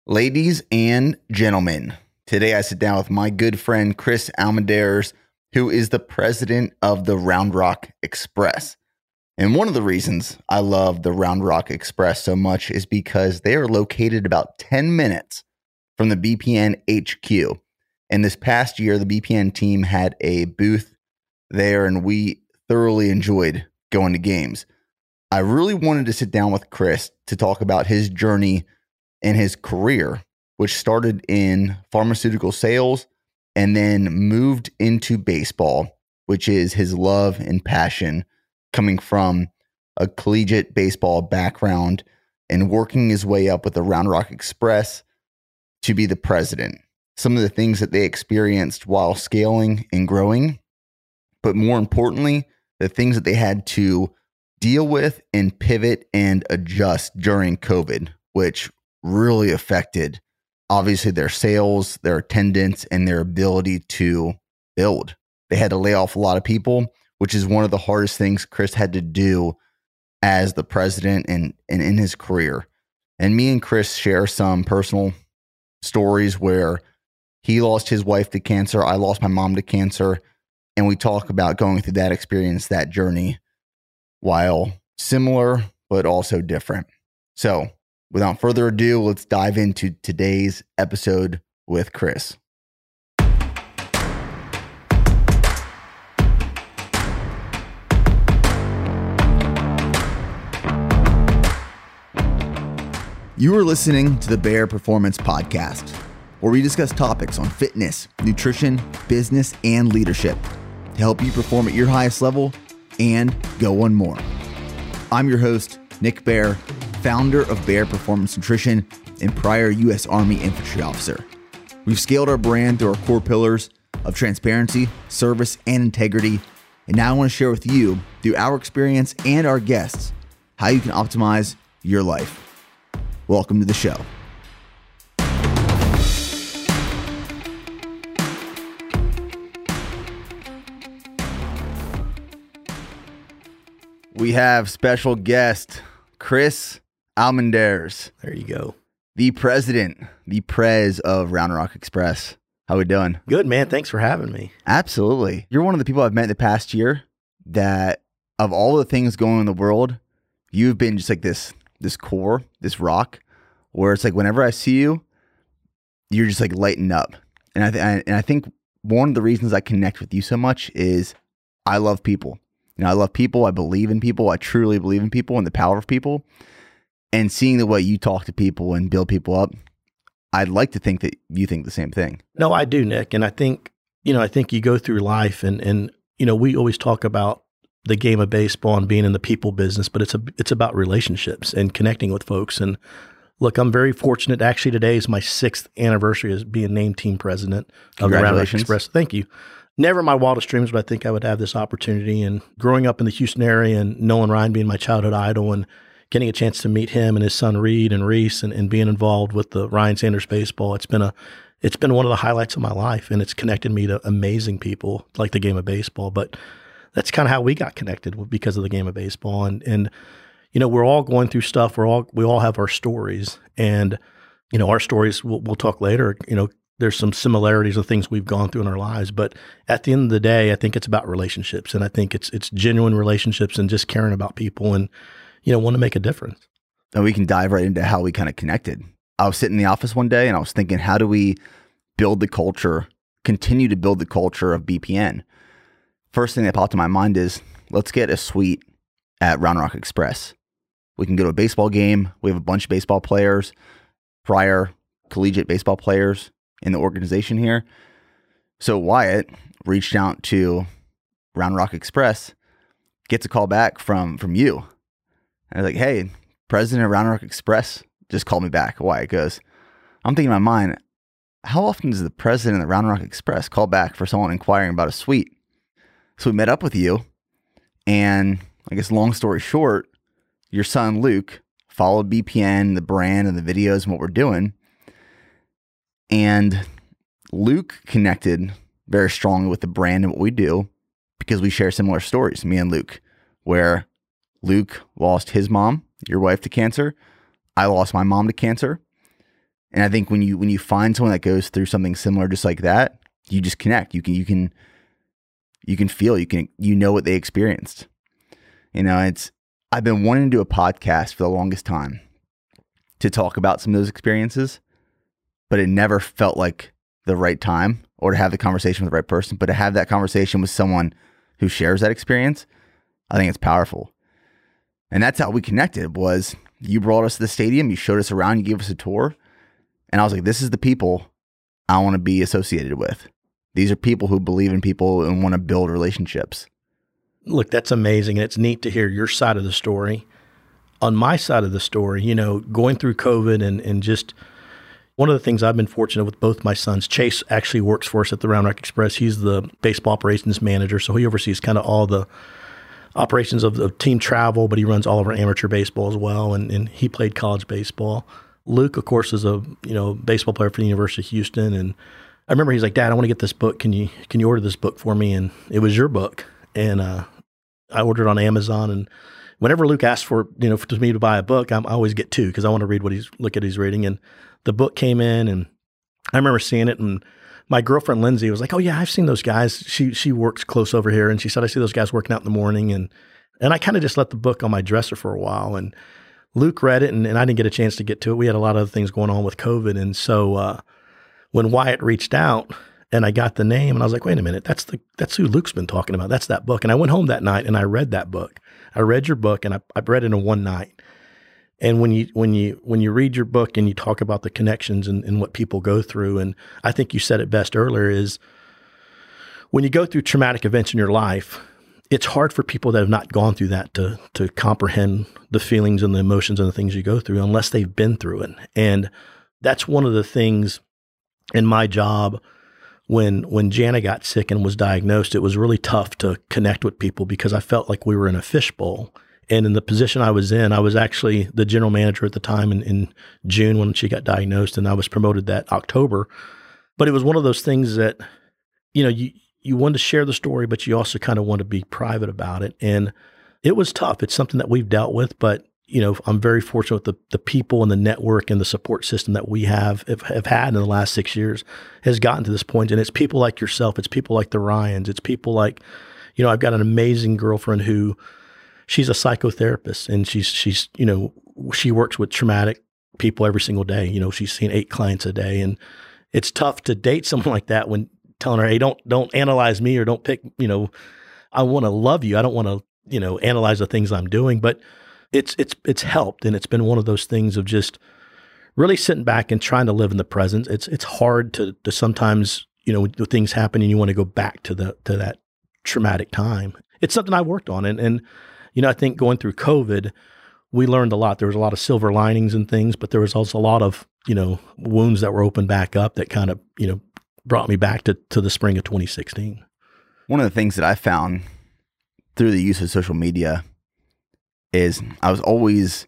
Ladies and gentlemen, today I sit down with my good friend Chris Almendares, who is the president of the Round Rock Express. And one of the reasons I love the Round Rock Express so much is because they are located about 10 minutes from the BPN HQ. And this past year, the BPN team had a booth there, and we thoroughly enjoyed going to games. I really wanted to sit down with Chris to talk about his journey and his career, which started in pharmaceutical sales and then moved into baseball, which is his love and passion, coming from a collegiate baseball background and working his way up with the Round Rock Express to be the president. Some of the things that they experienced while scaling and growing, but more importantly, the things that they had to deal with and pivot and adjust during COVID, which really affected, obviously, their sales, their attendance, and their ability to build. They had to lay off a lot of people, which is one of the hardest things Chris had to do as the president and in his career. And me and Chris share some personal stories where he lost his wife to cancer. I lost my mom to cancer. And we talk about going through that experience, that journey, while similar, but also different. So without further ado, let's dive into today's episode with Chris. You are listening to the Bear Performance Podcast, where we discuss topics on fitness, nutrition, business, and leadership to help you perform at your highest level and go one more. I'm your host, Nick Bear, founder of Bear Performance Nutrition and prior U.S. Army infantry officer. We've scaled our brand through our core pillars of transparency, service, and integrity. And now I want to share with you, through our experience and our guests, how you can optimize your life. Welcome to the show. We have special guest, Chris Almendares. There you go. The president, the prez of Round Rock Express. How we doing? Good, man. Thanks for having me. Absolutely. You're one of the people I've met in the past year that, of all the things going on in the world, you've been just like this core, this rock, where it's like whenever I see you, you're just like lighting up. And I think one of the reasons I connect with you so much is I love people. I love people. I believe in people. I truly believe in people and the power of people. And seeing the way you talk to people and build people up, I'd like to think that you think the same thing. No, I do, Nick. And I think you go through life and we always talk about the game of baseball and being in the people business, but it's about relationships and connecting with folks. And look, I'm very fortunate. Actually, today is my 6th anniversary as being named team president of the Round Rock Express. Thank you. Never in my wildest dreams, but I think I would have this opportunity. And growing up in the Houston area and Nolan Ryan being my childhood idol and getting a chance to meet him and his son Reed and Reese and being involved with the Ryan Sanders baseball, it's been one of the highlights of my life, and it's connected me to amazing people like the game of baseball. But that's kind of how we got connected because of the game of baseball. And we're all going through stuff. We all have our stories, and our stories. We'll talk later. There's some similarities of things we've gone through in our lives, but at the end of the day, I think it's about relationships, and I think it's genuine relationships and just caring about people and, want to make a difference. And we can dive right into how we kind of connected. I was sitting in the office one day and I was thinking, how do we build the culture, continue to build the culture of BPN? First thing that popped in my mind is, let's get a suite at Round Rock Express. We can go to a baseball game. We have a bunch of baseball players, prior collegiate baseball players in the organization here. So Wyatt reached out to Round Rock Express, gets a call back from you. And I was like, hey, president of Round Rock Express just called me back. Wyatt goes, I'm thinking in my mind, how often does the president of the Round Rock Express call back for someone inquiring about a suite? So we met up with you, and I guess long story short, your son Luke followed BPN, the brand and the videos and what we're doing. And Luke connected very strongly with the brand and what we do because we share similar stories, me and Luke, where Luke lost his mom, your wife, to cancer. I lost my mom to cancer. And I think when you find someone that goes through something similar just like that, you just connect. You can feel, you know what they experienced. I've been wanting to do a podcast for the longest time to talk about some of those experiences, but it never felt like the right time or to have the conversation with the right person. But to have that conversation with someone who shares that experience, I think it's powerful. And that's how we connected. Was you brought us to the stadium, you showed us around, you gave us a tour, and I was like, this is the people I want to be associated with. These are people who believe in people and want to build relationships. Look, that's amazing. And it's neat to hear your side of the story. On my side of the story, going through COVID and just one of the things I've been fortunate with both my sons, Chase actually works for us at the Round Rock Express. He's the baseball operations manager. So he oversees kind of all the operations of the team travel, but he runs all of our amateur baseball as well. And he played college baseball. Luke, of course, is a baseball player for the University of Houston. And I remember he's like, Dad, I want to get this book. Can you order this book for me? And it was your book. And I ordered it on Amazon. And whenever Luke asks for me to buy a book, I always get two because I want to read what he's reading. And the book came in, and I remember seeing it. And my girlfriend Lindsay was like, "Oh yeah, I've seen those guys." She works close over here, and she said, "I see those guys working out in the morning." And I kind of just let the book on my dresser for a while. And Luke read it, and I didn't get a chance to get to it. We had a lot of other things going on with COVID, and so when Wyatt reached out and I got the name, and I was like, "Wait a minute, that's who Luke's been talking about. That's that book." And I went home that night and I read that book. I read your book, and I read it in one night. And when you read your book and you talk about the connections and what people go through, and I think you said it best earlier, is when you go through traumatic events in your life, it's hard for people that have not gone through that to comprehend the feelings and the emotions and the things you go through unless they've been through it. And that's one of the things in my job. When Jana got sick and was diagnosed, it was really tough to connect with people because I felt like we were in a fishbowl. And in the position I was in, I was actually the general manager at the time in June when she got diagnosed, and I was promoted that October. But it was one of those things that, you wanted to share the story, but you also kind of want to be private about it. And it was tough. It's something that we've dealt with, but I'm very fortunate with the people and the network and the support system that we have had in the last 6 years has gotten to this point. And it's people like yourself. It's people like the Ryans. It's people like, I've got an amazing girlfriend who she's a psychotherapist, and she works with traumatic people every single day. She's seeing 8 clients a day, and it's tough to date someone like that when telling her, "Hey, don't analyze me or don't pick, I want to love you. I don't want to, analyze the things I'm doing." But it's helped. And it's been one of those things of just really sitting back and trying to live in the present. It's hard to sometimes, when things happen and you want to go back to that traumatic time. It's something I worked on. And I think going through COVID, we learned a lot. There was a lot of silver linings and things, but there was also a lot of, wounds that were opened back up that kind of, brought me back to the spring of 2016. One of the things that I found through the use of social media is I was always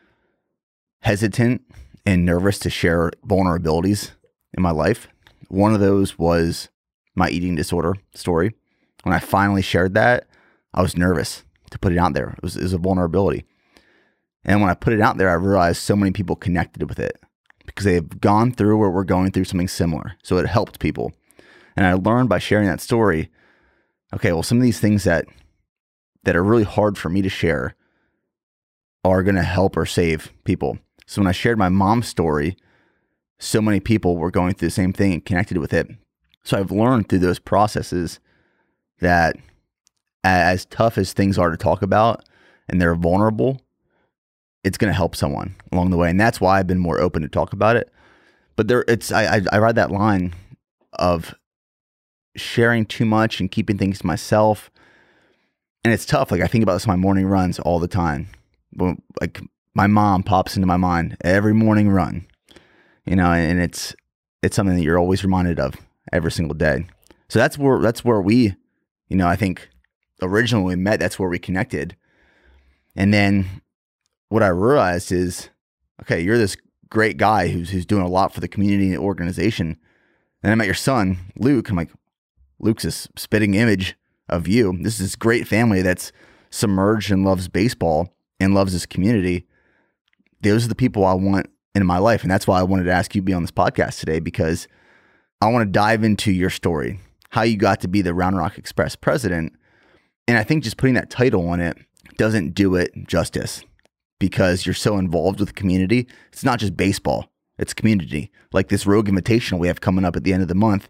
hesitant and nervous to share vulnerabilities in my life. One of those was my eating disorder story. When I finally shared that, I was nervous to put it out there. It was a vulnerability. And when I put it out there, I realized so many people connected with it because they've gone through or were going through something similar. So it helped people. And I learned by sharing that story, okay, well, some of these things that are really hard for me to share are going to help or save people. So when I shared my mom's story, so many people were going through the same thing and connected with it. So I've learned through those processes that as tough as things are to talk about and they're vulnerable, it's going to help someone along the way. And that's why I've been more open to talk about it. But I ride that line of sharing too much and keeping things to myself. And it's tough. Like I think about this on my morning runs all the time. Like my mom pops into my mind every morning run, and it's something that you're always reminded of every single day. So that's where we, I think originally we met, that's where we connected. And then what I realized is, okay, you're this great guy who's doing a lot for the community and organization. And I met your son, Luke. I'm like, Luke's this spitting image of you. This is this great family that's submerged and loves baseball and loves this community. Those are the people I want in my life. And that's why I wanted to ask you to be on this podcast today, because I want to dive into your story, how you got to be the Round Rock Express president. And I think just putting that title on it doesn't do it justice, because you're so involved with the community. It's not just baseball, it's community. Like this Rogue Invitational we have coming up at the end of the month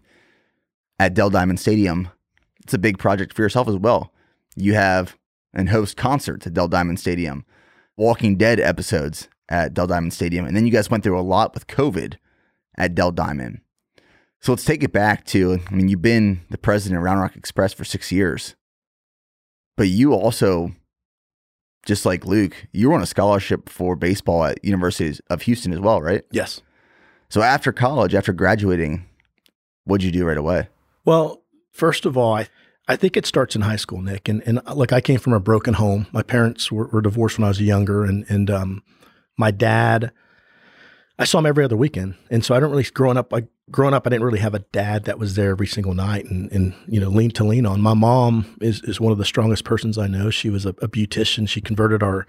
at Dell Diamond Stadium. It's a big project for yourself as well. You have and host concerts at Dell Diamond Stadium, Walking Dead episodes at Dell Diamond Stadium. And then you guys went through a lot with COVID at Dell Diamond. So let's take it back to, I mean, you've been the president of Round Rock Express for 6 years, but you also, just like Luke, you were on a scholarship for baseball at University of Houston as well, right? Yes. So after college, after graduating, what'd you do right away? Well, first of all, I think it starts in high school, Nick. And like, I came from a broken home. My parents were divorced when I was younger. And my dad, I saw him every other weekend. And so I don't really, growing up, I didn't really have a dad that was there every single night and lean on. My mom is one of the strongest persons I know. She was a beautician. She converted our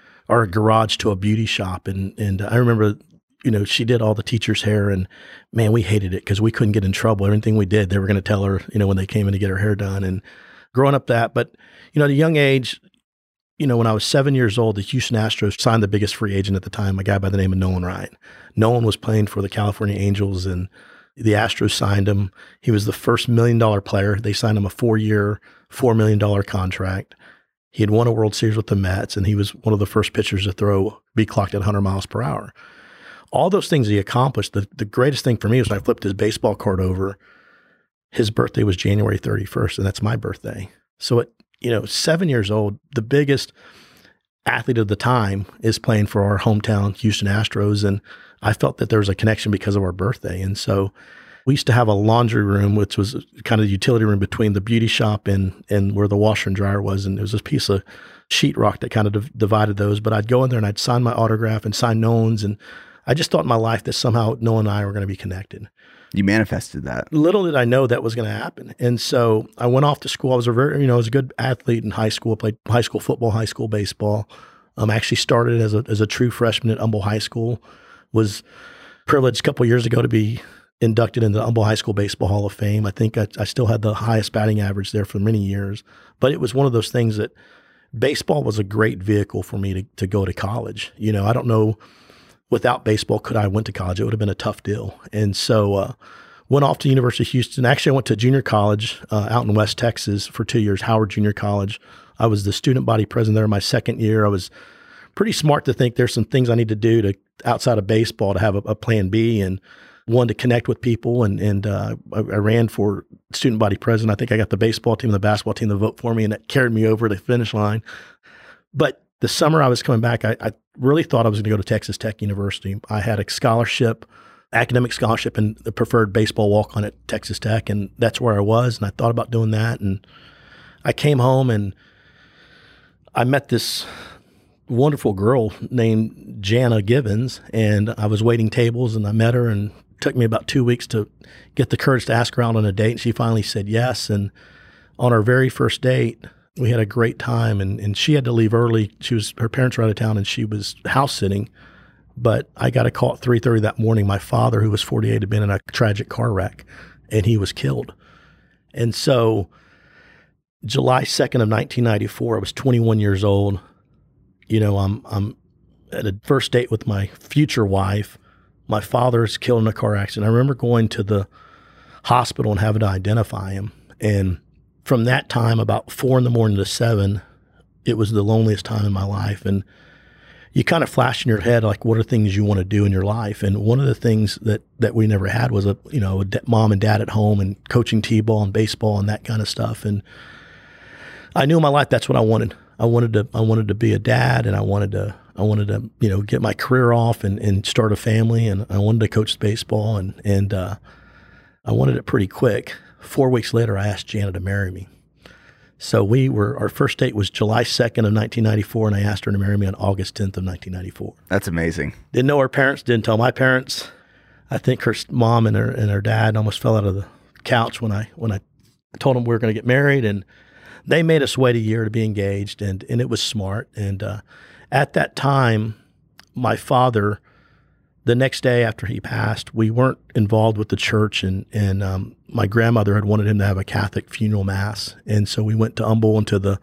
garage to a beauty shop. And I remember, she did all the teachers' hair, and man, we hated it because we couldn't get in trouble. Everything we did, they were going to tell her, when they came in to get her hair done. And growing up but at a young age, when I was 7 years old, the Houston Astros signed the biggest free agent at the time, a guy by the name of Nolan Ryan. Nolan was playing for the California Angels, and the Astros signed him. He was the first $1 million player. They signed him a 4-year, $4 million contract. He had won a World Series with the Mets, and he was one of the first pitchers to be clocked at 100 miles per hour. All those things he accomplished, the greatest thing for me was when I flipped his baseball card over, his birthday was January 31st, and that's my birthday. So at 7 years old, the biggest athlete of the time is playing for our hometown Houston Astros, and I felt that there was a connection because of our birthday. And so we used to have a laundry room, which was kind of the utility room between the beauty shop and where the washer and dryer was. And there was this piece of sheetrock that kind of divided those. But I'd go in there and I'd sign my autograph and sign Nolan's. And I just thought in my life that somehow Nolan and I were going to be connected. You manifested that. Little did I know that was going to happen. And so I went off to school. I was I was a good athlete in high school. I played high school football, high school baseball. I actually started as a true freshman at Humble High School. Was privileged a couple of years ago to be inducted into the Humble High School Baseball Hall of Fame. I think I still had the highest batting average there for many years. But it was one of those things that baseball was a great vehicle for me to go to college. I don't know, without baseball, could I have went to college? It would have been a tough deal. And so went off to University of Houston. Actually, I went to junior college out in West Texas for 2 years, Howard Junior College. I was the student body president there my second year. I was pretty smart to think there's some things I need to do outside of baseball to have a plan B, and one to connect with people. And I ran for student body president. I think I got the baseball team and the basketball team to vote for me, and that carried me over the finish line. But the summer I was coming back, I really thought I was going to go to Texas Tech University. I had a scholarship, academic scholarship, and the preferred baseball walk-on at Texas Tech, and that's where I was. And I thought about doing that. And I came home and I met this wonderful girl named Jana Givens, and I was waiting tables, and I met her, and it took me about 2 weeks to get the courage to ask her out on a date. And she finally said yes. And on our very first date, we had a great time, and she had to leave early. Her parents were out of town, and she was house sitting. But I got a call at 3:30 that morning. My father, who was 48, had been in a tragic car wreck, and he was killed. And so July 2nd of 1994, I was 21 years old. I'm at a first date with my future wife. My father's killed in a car accident. I remember going to the hospital and having to identify him. And from that time, about 4 a.m. to 7, it was the loneliest time in my life. And you kind of flash in your head, like, what are things you want to do in your life? And one of the things that we never had was a mom and dad at home and coaching t-ball and baseball and that kind of stuff. And I knew in my life that's what I wanted. I wanted to be a dad, and I wanted to get my career off and start a family, and I wanted to coach baseball, and I wanted it pretty quick. 4 weeks later, I asked Jana to marry me. So our first date was July 2nd of 1994, and I asked her to marry me on August 10th of 1994. That's amazing. Didn't know her parents, didn't tell my parents. I think her mom and her dad almost fell out of the couch when I told them we were going to get married, and they made us wait a year to be engaged, and it was smart. And at that time, my father the next day after he passed, we weren't involved with the church, and my grandmother had wanted him to have a Catholic funeral mass, and so we went to Humble and to the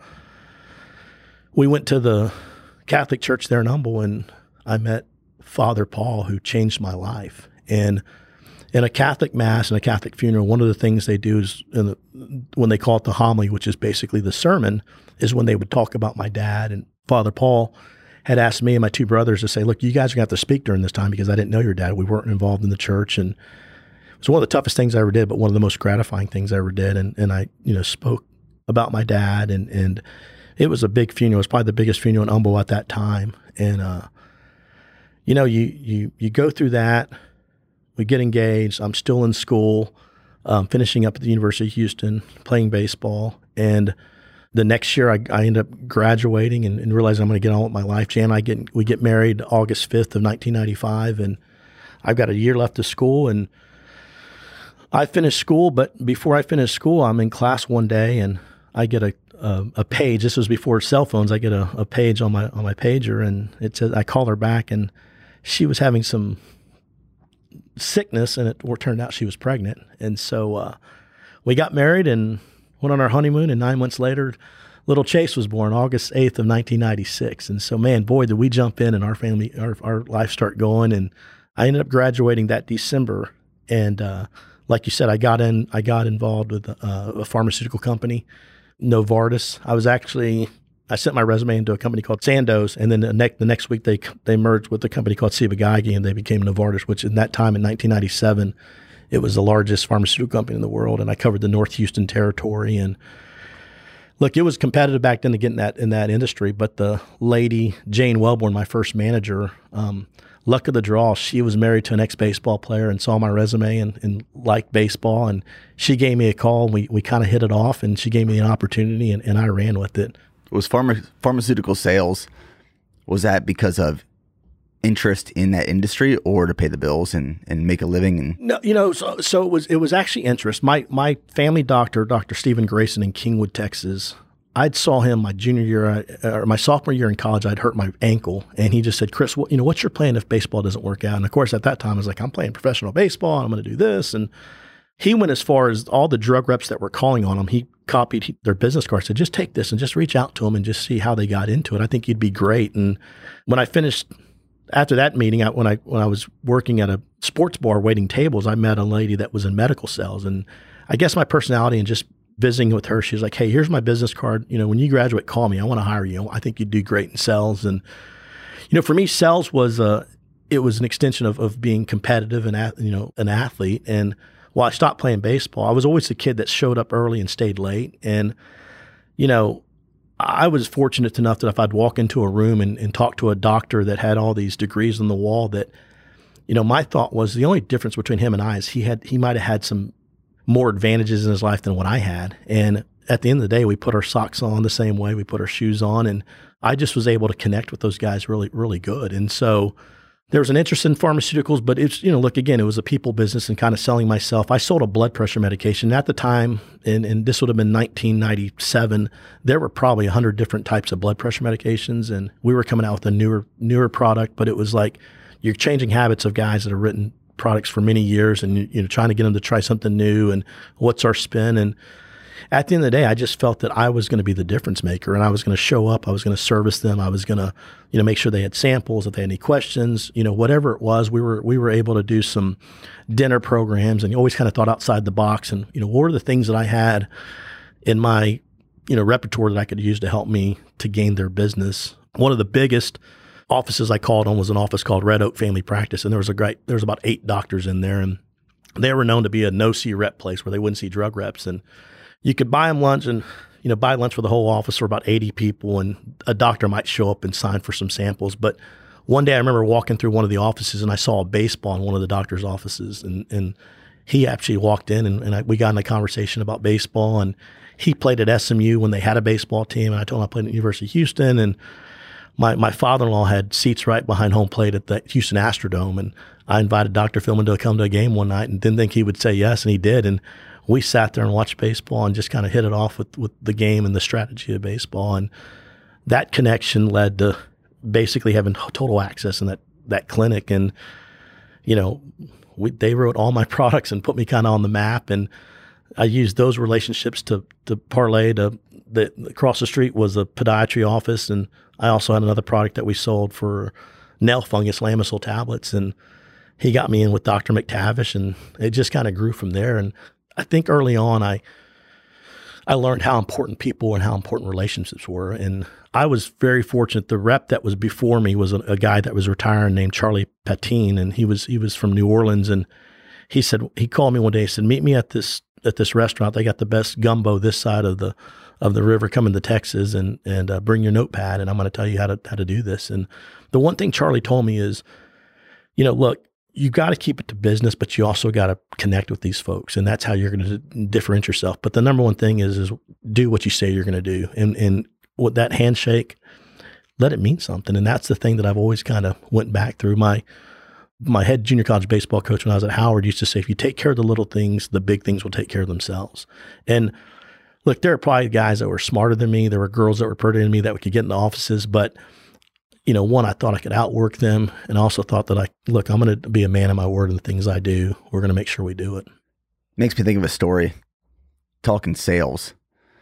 Catholic church there in Humble, and I met Father Paul, who changed my life. And in a Catholic mass and a Catholic funeral, one of the things they do is when they call it the homily, which is basically the sermon, is when they would talk about my dad. And Father Paul had asked me and my two brothers to say, look, you guys are going to have to speak during this time because I didn't know your dad. We weren't involved in the church. And it was one of the toughest things I ever did, but one of the most gratifying things I ever did. And I, spoke about my dad, and it was a big funeral. It was probably the biggest funeral in Humble at that time. And, you go through that. We get engaged. I'm still in school, finishing up at the University of Houston, playing baseball. And the next year, I end up graduating and realizing I'm going to get on with my life. Jan and I we get married August 5th of 1995, and I've got a year left of school. And I finished school, but before I finished school, I'm in class one day, and I get a page. This was before cell phones. I get a page on my pager, and it says, I call her back, and she was having some sickness, and it turned out she was pregnant. And so we got married and went on our honeymoon, and 9 months later, little Chase was born, August 8th of 1996. And so, man, boy, did we jump in and our family, our life start going. And I ended up graduating that December. And like you said, I got involved with a pharmaceutical company, Novartis. I sent my resume into a company called Sandoz, and then the next week they merged with a company called Ciba-Geigy, and they became Novartis, which in that time in 1997, it was the largest pharmaceutical company in the world, and I covered the North Houston territory. And look, it was competitive back then to get in that industry, but the lady, Jane Wellborn, my first manager, luck of the draw, she was married to an ex-baseball player and saw my resume and liked baseball, and she gave me a call, and we kind of hit it off, and she gave me an opportunity, and I ran with it. Was pharmaceutical sales, was that because of interest in that industry or to pay the bills and make a living? No, so it was actually interest. My family doctor, Dr. Stephen Grayson in Kingwood, Texas, I'd saw him my junior year or my sophomore year in college. I'd hurt my ankle, and he just said, Chris, what's your plan if baseball doesn't work out? And of course, at that time, I was like, I'm playing professional baseball, and I'm going to do this. And he went as far as all the drug reps that were calling on him. He copied their business cards, said, just take this and just reach out to them and just see how they got into it. I think you'd be great. And when I finished, after that meeting, when I was working at a sports bar waiting tables, I met a lady that was in medical sales. And I guess my personality and just visiting with her, she was like, hey, here's my business card. When you graduate, call me. I want to hire you. I think you'd do great in sales. And, for me, sales was it was an extension of being competitive and, an athlete. And while I stopped playing baseball, I was always the kid that showed up early and stayed late. And, I was fortunate enough that if I'd walk into a room and talk to a doctor that had all these degrees on the wall, that, my thought was the only difference between him and I is he might have had some more advantages in his life than what I had. And at the end of the day, we put our socks on the same way, we put our shoes on, and I just was able to connect with those guys really, really good. And so there was an interest in pharmaceuticals, but it's, look, again, it was a people business and kind of selling myself. I sold a blood pressure medication. At the time, and this would have been 1997, there were probably 100 different types of blood pressure medications, and we were coming out with a newer product, but it was like you're changing habits of guys that have written products for many years and, trying to get them to try something new and what's our spin. And at the end of the day, I just felt that I was going to be the difference maker, and I was going to show up. I was going to service them. I was going to, make sure they had samples, if they had any questions, whatever it was. We were able to do some dinner programs, and you always kind of thought outside the box. And, what were the things that I had in my, repertoire that I could use to help me to gain their business? One of the biggest offices I called on was an office called Red Oak Family Practice, and there was about 8 doctors in there, and they were known to be a no-see rep place where they wouldn't see drug reps. And you could buy them lunch and, buy lunch for the whole office for about 80 people, and a doctor might show up and sign for some samples. But one day I remember walking through one of the offices, and I saw a baseball in one of the doctor's offices, and he actually walked in, and we got in a conversation about baseball, and he played at SMU when they had a baseball team, and I told him I played at the University of Houston, and my father-in-law had seats right behind home plate at the Houston Astrodome, and I invited Dr. Philman to come to a game one night and didn't think he would say yes, and he did. And we sat there and watched baseball and just kind of hit it off with the game and the strategy of baseball. And that connection led to basically having total access in that clinic. And you know, they wrote all my products and put me kind of on the map. And I used those relationships to parlay to across the street was a podiatry office. And I also had another product that we sold for nail fungus, Lamisil tablets. And he got me in with Dr. McTavish, and it just kind of grew from there. And I think early on, I learned how important people and how important relationships were. And I was very fortunate. The rep that was before me was a guy that was retiring named Charlie Patine, and he was from New Orleans. And he called me one day. He said, "Meet me at this restaurant. They got the best gumbo this side of the river coming to Texas, and bring your notepad, and I'm going to tell you how to do this." And the one thing Charlie told me is, look, you got to keep it to business, but you also got to connect with these folks, and that's how you're going to differentiate yourself. But the number one thing is do what you say you're going to do, and with that handshake, let it mean something. And that's the thing that I've always kind of went back through. My head junior college baseball coach when I was at Howard used to say, if you take care of the little things, the big things will take care of themselves. And look, there are probably guys that were smarter than me. There were girls that were prettier than me that we could get in the offices, but one, I thought I could outwork them, and I also thought that I'm going to be a man of my word in the things I do. We're going to make sure we do it. Makes me think of a story, talking sales.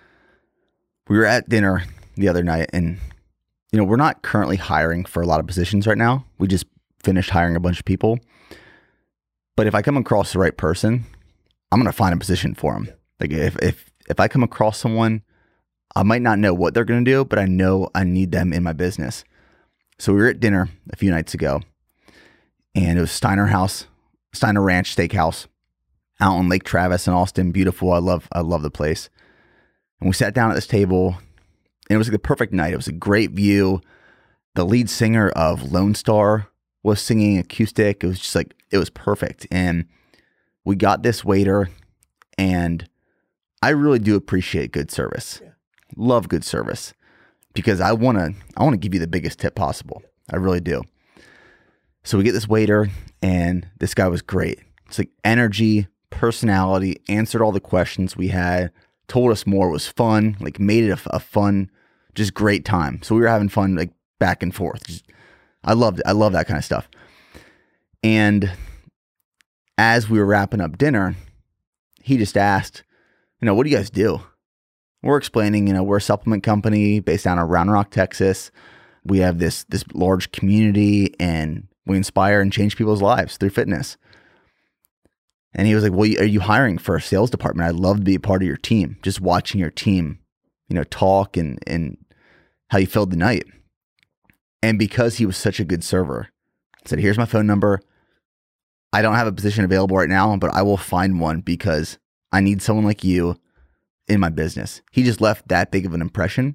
We were at dinner the other night, and, we're not currently hiring for a lot of positions right now. We just finished hiring a bunch of people. But if I come across the right person, I'm going to find a position for them. Like if I come across someone, I might not know what they're going to do, but I know I need them in my business. So we were at dinner a few nights ago, and it was Steiner Ranch Steakhouse out on Lake Travis in Austin. Beautiful. I love the place. And we sat down at this table, and it was like the perfect night. It was a great view. The lead singer of Lone Star was singing acoustic. It was just it was perfect. And we got this waiter, and I really do appreciate good service. Yeah. Love good service. Because I want to give you the biggest tip possible. I really do. So we get this waiter, and this guy was great. It's like energy, personality, answered all the questions we had, told us more, was fun, made it a fun, just great time. So we were having fun, back and forth. I loved it. I love that kind of stuff. And as we were wrapping up dinner, he just asked, what do you guys do? We're explaining, we're a supplement company based down in Round Rock, Texas. We have this large community, and we inspire and change people's lives through fitness. And he was like, well, are you hiring for a sales department? I'd love to be a part of your team. Just watching your team, talk and how you filled the night. And because he was such a good server, I said, here's my phone number. I don't have a position available right now, but I will find one because I need someone like you in my business. He just left that big of an impression.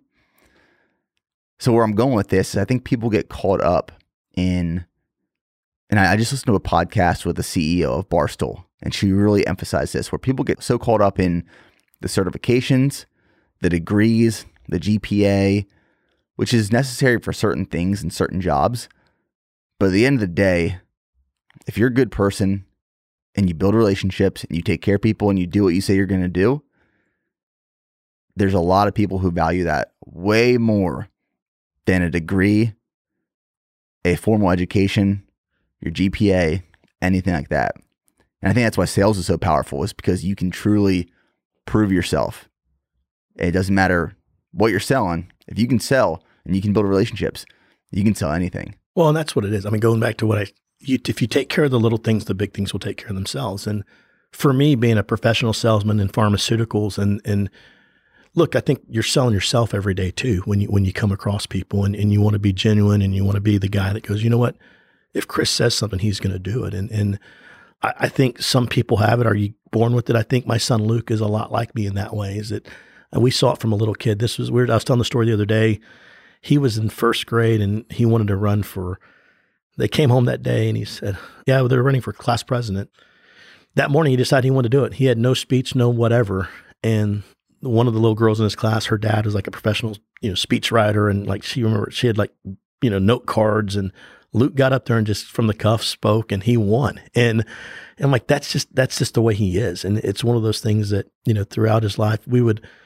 So where I'm going with this is I think people get caught up in, and I just listened to a podcast with the CEO of Barstool, and she really emphasized this, where people get so caught up in the certifications, the degrees, the GPA, which is necessary for certain things and certain jobs. But at the end of the day, if you're a good person and you build relationships and you take care of people and you do what you say you're going to do, there's a lot of people who value that way more than a degree, a formal education, your GPA, anything like that. And I think that's why sales is so powerful, is because you can truly prove yourself. It doesn't matter what you're selling. If you can sell and you can build relationships, you can sell anything. Well, and that's what it is. I mean, going back to if you take care of the little things, the big things will take care of themselves. And for me, being a professional salesman in pharmaceuticals and look, I think you're selling yourself every day too when you come across people, and you want to be genuine, and you want to be the guy that goes, you know what, if Chris says something, he's going to do it. And I think some people have it. Are you born with it? I think my son Luke is a lot like me in that way. Is that we saw it from a little kid. This was weird. I was telling the story the other day. He was in first grade, and he wanted to run for. They came home that day, and he said, "Yeah, they were running for class president." That morning, he decided he wanted to do it. He had no speech, no whatever, and one of the little girls in his class, her dad was like a professional, speech writer. And she had note cards, and Luke got up there and just from the cuff spoke, and he won. And I'm like, that's just the way he is. And it's one of those things that, throughout his life, we would,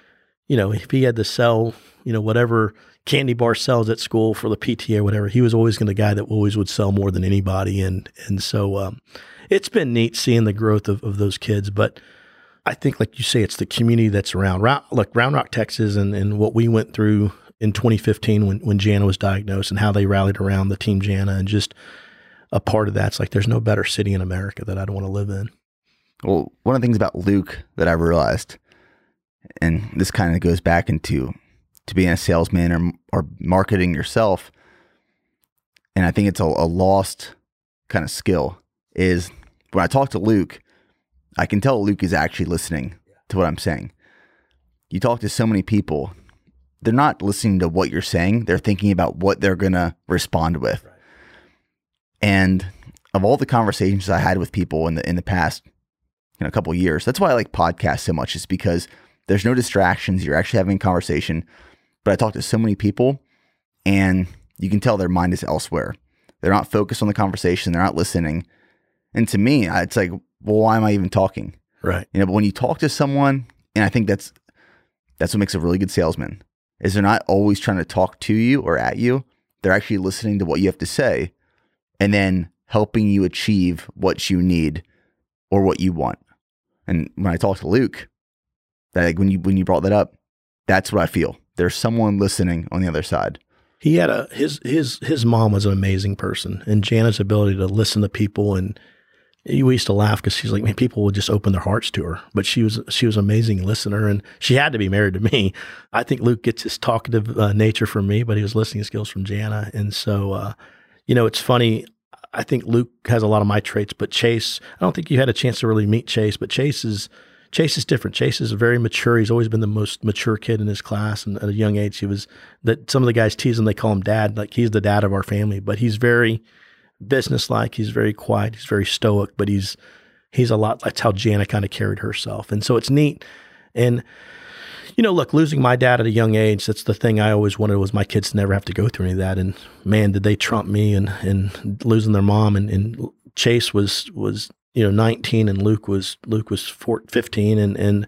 if he had to sell, whatever candy bar sells at school for the PTA or whatever, he was always the guy that always would sell more than anybody. And so it's been neat seeing the growth of those kids. But I think, like you say, it's the community that's around. Round Rock, Texas, and what we went through in 2015 when Jana was diagnosed and how they rallied around the Team Jana, and just a part of that's like, there's no better city in America that I'd want to live in. Well, one of the things about Luke that I realized, and this kind of goes back into being a salesman or marketing yourself, and I think it's a lost kind of skill, is when I talk to Luke, I can tell Luke is actually listening to what I'm saying. You talk to so many people, they're not listening to what you're saying. They're thinking about what they're going to respond with. Right. And of all the conversations I had with people in the past, a couple of years, that's why I like podcasts so much, is because there's no distractions. You're actually having a conversation. But I talk to so many people, and you can tell their mind is elsewhere. They're not focused on the conversation. They're not listening. And to me, it's like, well, why am I even talking? Right. But when you talk to someone, and I think that's what makes a really good salesman, is they're not always trying to talk to you or at you. They're actually listening to what you have to say and then helping you achieve what you need or what you want. And when I talk to Luke, that like when you brought that up, that's what I feel. There's someone listening on the other side. He had his mom was an amazing person, and Jana's ability to listen to people, and we used to laugh because she's like, man, people would just open their hearts to her. But she was an amazing listener, and she had to be married to me. I think Luke gets his talkative nature from me, but he was listening skills from Jana. And so, it's funny. I think Luke has a lot of my traits, but Chase, I don't think you had a chance to really meet Chase, but Chase is different. Chase is very mature. He's always been the most mature kid in his class. And at a young age, some of the guys tease him, they call him dad. Like, he's the dad of our family, but he's very businesslike. He's very quiet. He's very stoic, but he's a lot. That's how Jana kind of carried herself. And so it's neat. And, look, losing my dad at a young age, that's the thing I always wanted, was my kids to never have to go through any of that. And man, did they trump me and losing their mom. And Chase was 19 and Luke was 15. And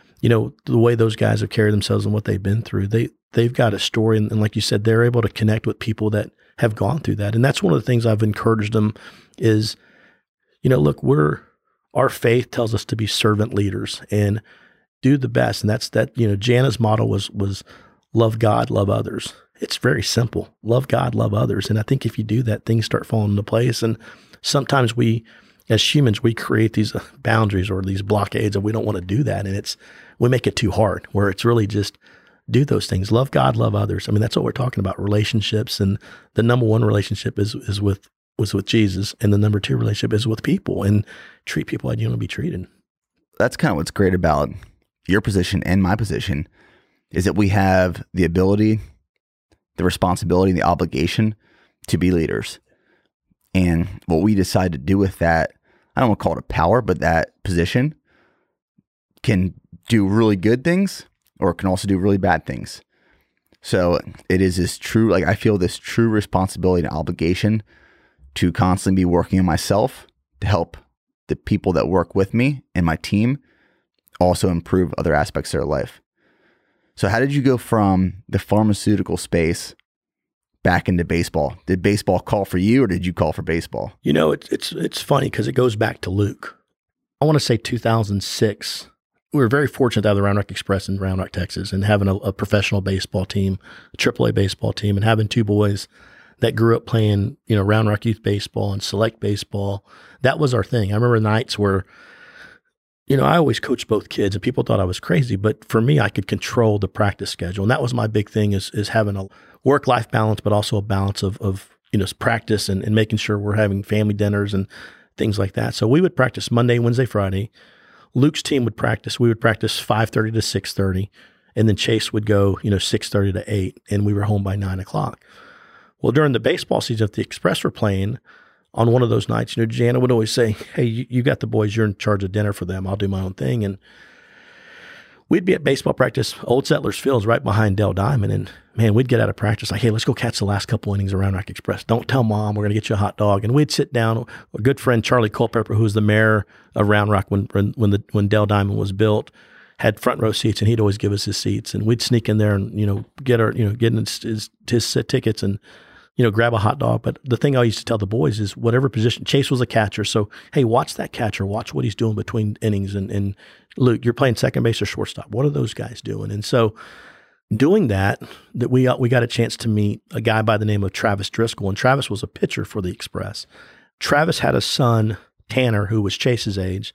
the way those guys have carried themselves and what they've been through, they've got a story. And like you said, they're able to connect with people that have gone through that. And that's one of the things I've encouraged them is, look, our faith tells us to be servant leaders and do the best. And that's Jana's motto was love God, love others. It's very simple. Love God, love others. And I think if you do that, things start falling into place. And sometimes we, as humans, we create these boundaries or these blockades, and we don't want to do that. And we make it too hard, where it's really just do those things. Love God, love others. I mean, that's what we're talking about, relationships. And the number one relationship was with Jesus. And the number two relationship is with people, and treat people like you want to be treated. That's kind of what's great about your position and my position, is that we have the ability, the responsibility, the obligation to be leaders. And what we decide to do with that, I don't want to call it a power, but that position can do really good things, or it can also do really bad things. So it is this true, I feel this true responsibility and obligation to constantly be working on myself to help the people that work with me and my team also improve other aspects of their life. So how did you go from the pharmaceutical space back into baseball? Did baseball call for you, or did you call for baseball? It's funny because it goes back to Luke. I want to say 2006. We were very fortunate to have the Round Rock Express in Round Rock, Texas, and having a professional baseball team, a AAA baseball team, and having two boys that grew up playing, Round Rock youth baseball and select baseball. That was our thing. I remember nights where, I always coached both kids, and people thought I was crazy, but for me, I could control the practice schedule. And that was my big thing, is having a work-life balance, but also a balance of practice and making sure we're having family dinners and things like that. So we would practice Monday, Wednesday, Friday. Luke's team would practice. We would practice 5:30 to 6:30, and then Chase would go, 6:30 to 8, and we were home by 9 o'clock. Well, during the baseball season, if the Express were playing, on one of those nights, Jana would always say, hey, you got the boys, you're in charge of dinner for them. I'll do my own thing. And we'd be at baseball practice, Old Settlers Fields, right behind Dell Diamond. And man, we'd get out of practice like, hey, let's go catch the last couple innings around Rock Express. Don't tell Mom, we're going to get you a hot dog. And we'd sit down. A good friend, Charlie Culpepper, who was the mayor of Round Rock when Dell Diamond was built, had front row seats, and he'd always give us his seats, and we'd sneak in there and, get his tickets and, grab a hot dog. But the thing I used to tell the boys is whatever position, Chase was a catcher. So, hey, watch that catcher, watch what he's doing between innings. And Luke, you're playing second base or shortstop. What are those guys doing? And so doing that we got a chance to meet a guy by the name of Travis Driscoll. And Travis was a pitcher for the Express. Travis had a son, Tanner, who was Chase's age.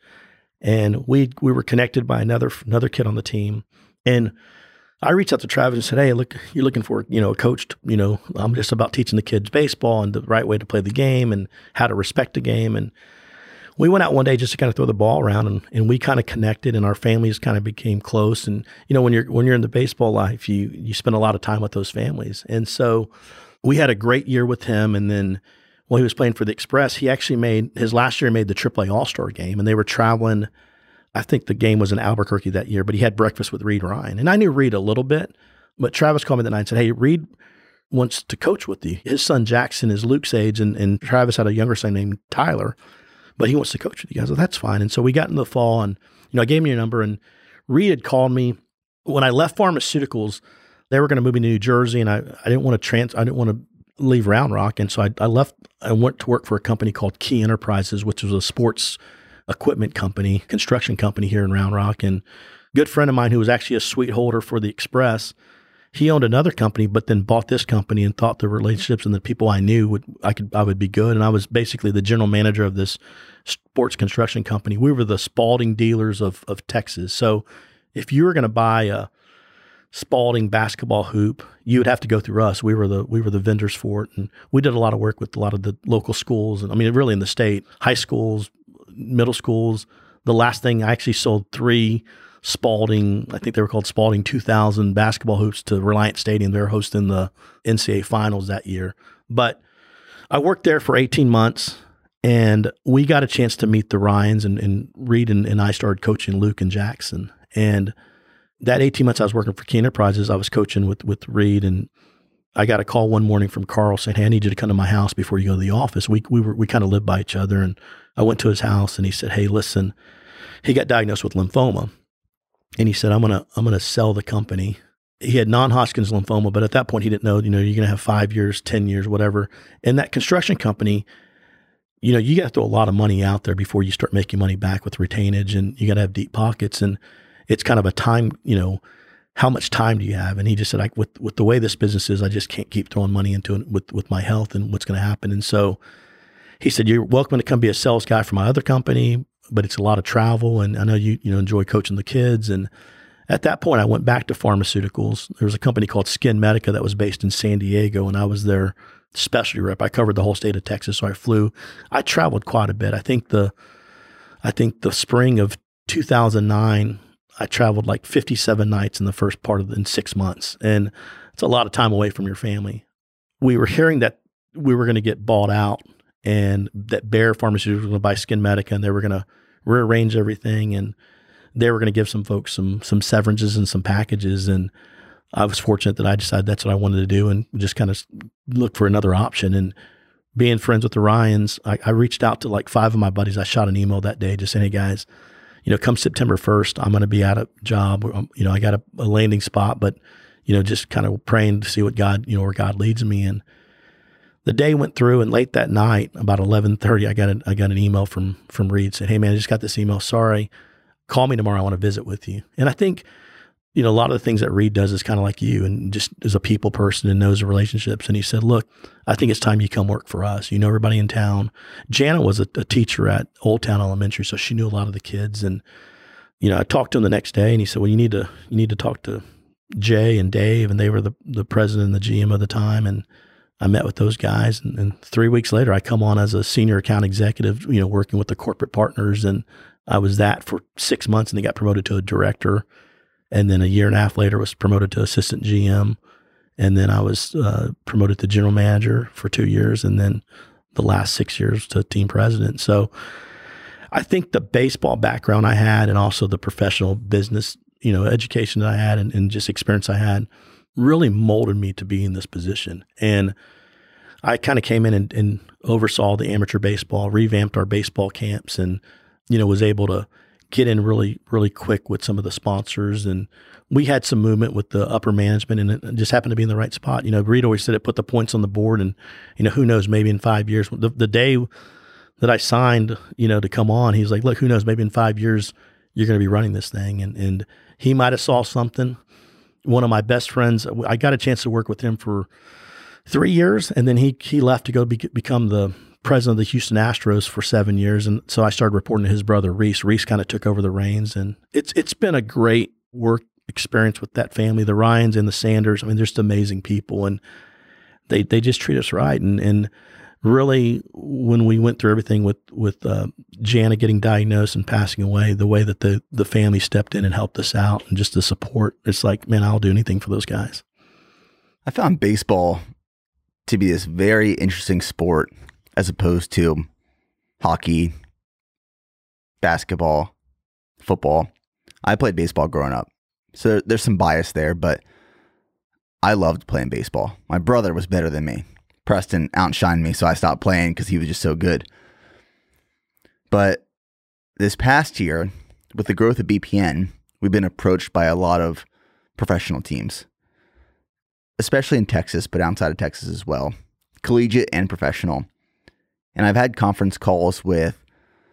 And we were connected by another kid on the team. And I reached out to Travis and said, hey, look, you're looking for, a coach. I'm just about teaching the kids baseball and the right way to play the game and how to respect the game. And we went out one day just to kind of throw the ball around, and we kind of connected, and our families kind of became close. And, when you're in the baseball life, you spend a lot of time with those families. And so we had a great year with him. And then while he was playing for the Express, he actually his last year made the AAA All-Star game, and they were traveling. I think the game was in Albuquerque that year, but he had breakfast with Reed Ryan. And I knew Reed a little bit, but Travis called me that night and said, hey, Reed wants to coach with you. His son Jackson is Luke's age, and Travis had a younger son named Tyler, but he wants to coach with you guys. Well, that's fine. And so we got in the fall, and, I gave him your number, and Reed had called me. When I left Pharmaceuticals, they were going to move me to New Jersey, and I didn't want to leave Round Rock. And so I left. I went to work for a company called Key Enterprises, which was a sports equipment company, construction company here in Round Rock. And a good friend of mine who was actually a suite holder for the Express, he owned another company, but then bought this company and thought the relationships and the people I knew I would be good. And I was basically the general manager of this sports construction company. We were the Spalding dealers of Texas. So if you were going to buy a Spalding basketball hoop, you would have to go through us. We were the vendors for it, and we did a lot of work with a lot of the local schools, and really in the state, high schools, middle schools. The last thing, I actually sold 3 Spalding, I think they were called Spalding 2000 basketball hoops to Reliant Stadium. They were hosting the NCAA finals that year. But I worked there for 18 months, and we got a chance to meet the Ryans, and Reed and I started coaching Luke and Jackson. And that 18 months I was working for Key Enterprises, I was coaching with Reed, and I got a call one morning from Carl saying, hey, I need you to come to my house before you go to the office. We kind of lived by each other, and I went to his house, and he said, hey, listen, he got diagnosed with lymphoma. And he said, I'm gonna sell the company. He had non-Hodgkin's lymphoma, but at that point he didn't know, you're going to have 5 years, 10 years, whatever. And that construction company, you got to throw a lot of money out there before you start making money back with retainage, and you got to have deep pockets. And it's kind of a time, how much time do you have? And he just said, with the way this business is, I just can't keep throwing money into it with my health and what's going to happen. And so he said, you're welcome to come be a sales guy for my other company, but it's a lot of travel, and I know you enjoy coaching the kids. And at that point, I went back to Pharmaceuticals. There was a company called Skin Medica that was based in San Diego, and I was their specialty rep. I covered the whole state of Texas, so I traveled quite a bit. I think the spring of 2009, I traveled like 57 nights in the first part in 6 months, and it's a lot of time away from your family. We were hearing that we were going to get bought out, and that Bayer Pharmaceuticals was going to buy Skin Medica, and they were going to rearrange everything, and they were going to give some folks some severances and some packages. And I was fortunate that I decided that's what I wanted to do, and just kind of look for another option. And being friends with the Ryans, I reached out to like 5 of my buddies. I shot an email that day just saying, hey guys, come September 1st, I'm going to be out of job. I got a landing spot, but, just kind of praying to see what God, where God leads me. And the day went through, and late that night, about 11:30, I got an email from Reed saying, hey man, I just got this email. Sorry, call me tomorrow. I want to visit with you. And I think, a lot of the things that Reed does is kind of like you, and just is a people person and knows the relationships. And he said, look, I think it's time you come work for us. You know everybody in town. Jana was a teacher at Old Town Elementary, so she knew a lot of the kids. And, I talked to him the next day, and he said, well, you need to talk to Jay and Dave, and they were the president and the GM of the time. And I met with those guys, and 3 weeks later, I come on as a senior account executive, working with the corporate partners. And I was that for 6 months, and they got promoted to a director. And then a year and a half later was promoted to assistant GM. And then I was promoted to general manager for 2 years. And then the last 6 years to team president. So I think the baseball background I had, and also the professional business, education that I had, and just experience I had, really molded me to be in this position. And I kind of came in and oversaw the amateur baseball, revamped our baseball camps, and, was able to get in really, really quick with some of the sponsors. And we had some movement with the upper management, and it just happened to be in the right spot. Reed always said it put the points on the board, and, who knows, maybe in 5 years, the day that I signed, to come on, he's like, look, who knows, maybe in 5 years, you're going to be running this thing. And he might've saw something. One of my best friends, I got a chance to work with him for 3 years, and then he left to go become the president of the Houston Astros for 7 years. And so I started reporting to his brother, Reese. Reese kind of took over the reins, and it's been a great work experience with that family, the Ryans and the Sanders. I mean, they're just amazing people, and they just treat us right. And really, when we went through everything with Jana getting diagnosed and passing away, the way that the family stepped in and helped us out, and just the support, it's like, man, I'll do anything for those guys. I found baseball to be this very interesting sport as opposed to hockey, basketball, football. I played baseball growing up, so there's some bias there, but I loved playing baseball. My brother was better than me. Preston outshined me, so I stopped playing because he was just so good. But this past year, with the growth of BPN, we've been approached by a lot of professional teams, especially in Texas, but outside of Texas as well, collegiate and professional. And I've had conference calls with,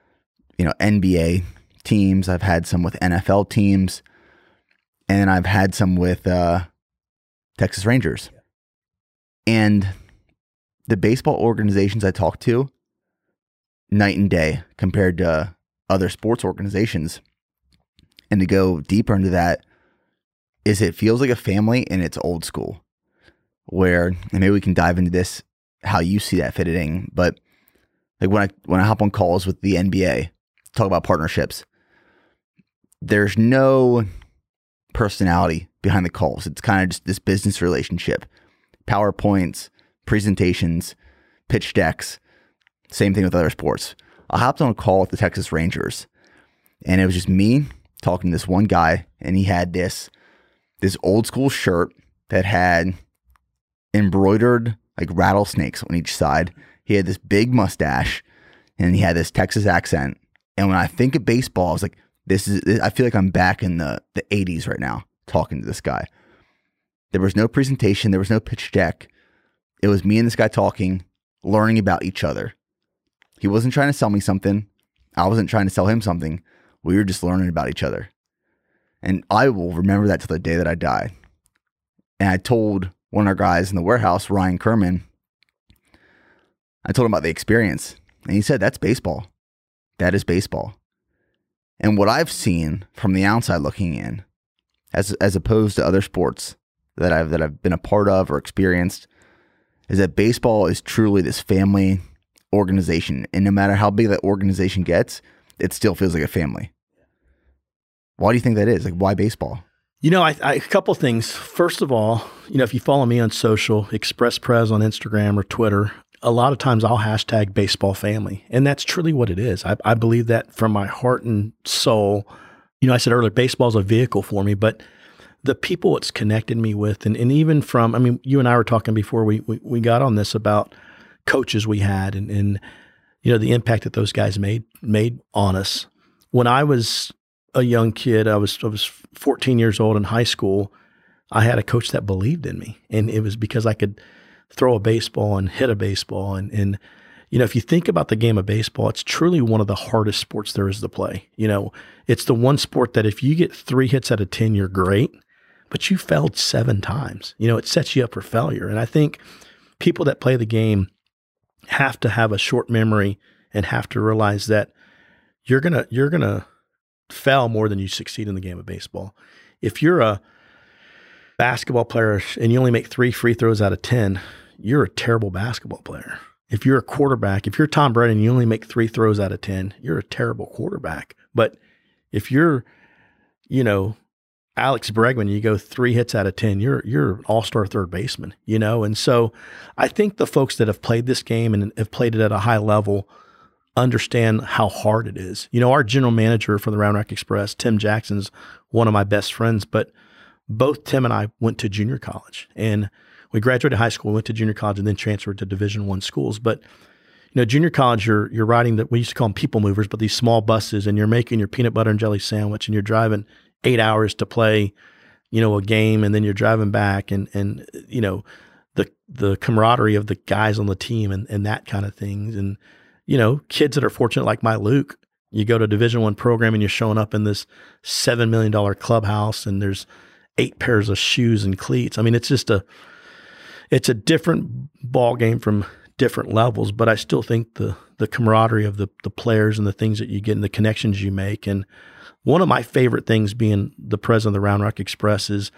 NBA teams. I've had some with NFL teams, and I've had some with Texas Rangers. And the baseball organizations I talk to, night and day compared to other sports organizations. And to go deeper into that is it feels like a family, and it's old school, where, and maybe we can dive into this, how you see that fitting. But like when I hop on calls with the NBA, talk about partnerships, there's no personality behind the calls. It's kind of just this business relationship, PowerPoints, presentations, pitch decks. Same thing with other sports. I hopped on a call with the Texas Rangers, and it was just me talking to this one guy, and he had this old school shirt that had embroidered like rattlesnakes on each side. He had this big mustache, and he had this Texas accent. And when I think of baseball, I was like, I feel like I'm back in the 80s right now talking to this guy. There was no presentation. There was no pitch deck. It was me and this guy talking, learning about each other. He wasn't trying to sell me something. I wasn't trying to sell him something. We were just learning about each other. And I will remember that till the day that I die. And I told one of our guys in the warehouse, Ryan Kerman, I told him about the experience. And he said, that's baseball. That is baseball. And what I've seen from the outside looking in, as opposed to other sports that I've been a part of or experienced, is that baseball is truly this family organization. And no matter how big that organization gets, it still feels like a family. Why do you think that is? Like, why baseball? A couple things. First of all, if you follow me on social, Express Prez on Instagram or Twitter, a lot of times I'll hashtag baseball family. And that's truly what it is. I believe that from my heart and soul. I said earlier, baseball is a vehicle for me, but the people it's connected me with, and even from, you and I were talking before we got on this about coaches we had and the impact that those guys made on us. When I was a young kid, I was 14 years old in high school. I had a coach that believed in me, and it was because I could throw a baseball and hit a baseball. And if you think about the game of baseball, it's truly one of the hardest sports there is to play. It's the one sport that if you get 3 hits out of 10, you're great, but you failed 7 times. It sets you up for failure. And I think people that play the game have to have a short memory and have to realize that you're gonna fail more than you succeed in the game of baseball. If you're a basketball player and you only make 3 free throws out of 10, you're a terrible basketball player. If you're a quarterback, if you're Tom Brady and you only make 3 throws out of 10, you're a terrible quarterback. But if you're, Alex Bregman, you go 3 hits out of 10, you're an all-star third baseman, And so I think the folks that have played this game and have played it at a high level understand how hard it is. Our general manager for the Round Rock Express, Tim Jackson's one of my best friends, but both Tim and I went to junior college, and we graduated high school, went to junior college, and then transferred to Division I schools. But, junior college, you're riding we used to call them people movers, but these small buses, and you're making your peanut butter and jelly sandwich, and you're driving 8 hours to play, a game, and then you're driving back, and the camaraderie of the guys on the team and that kind of things. And, kids that are fortunate like my Luke, you go to a Division I program and you're showing up in this $7 million clubhouse and there's 8 pairs of shoes and cleats. I mean, it's a different ball game from different levels, but I still think the camaraderie of the players and the things that you get and the connections you make. And one of my favorite things being the president of the Round Rock Express is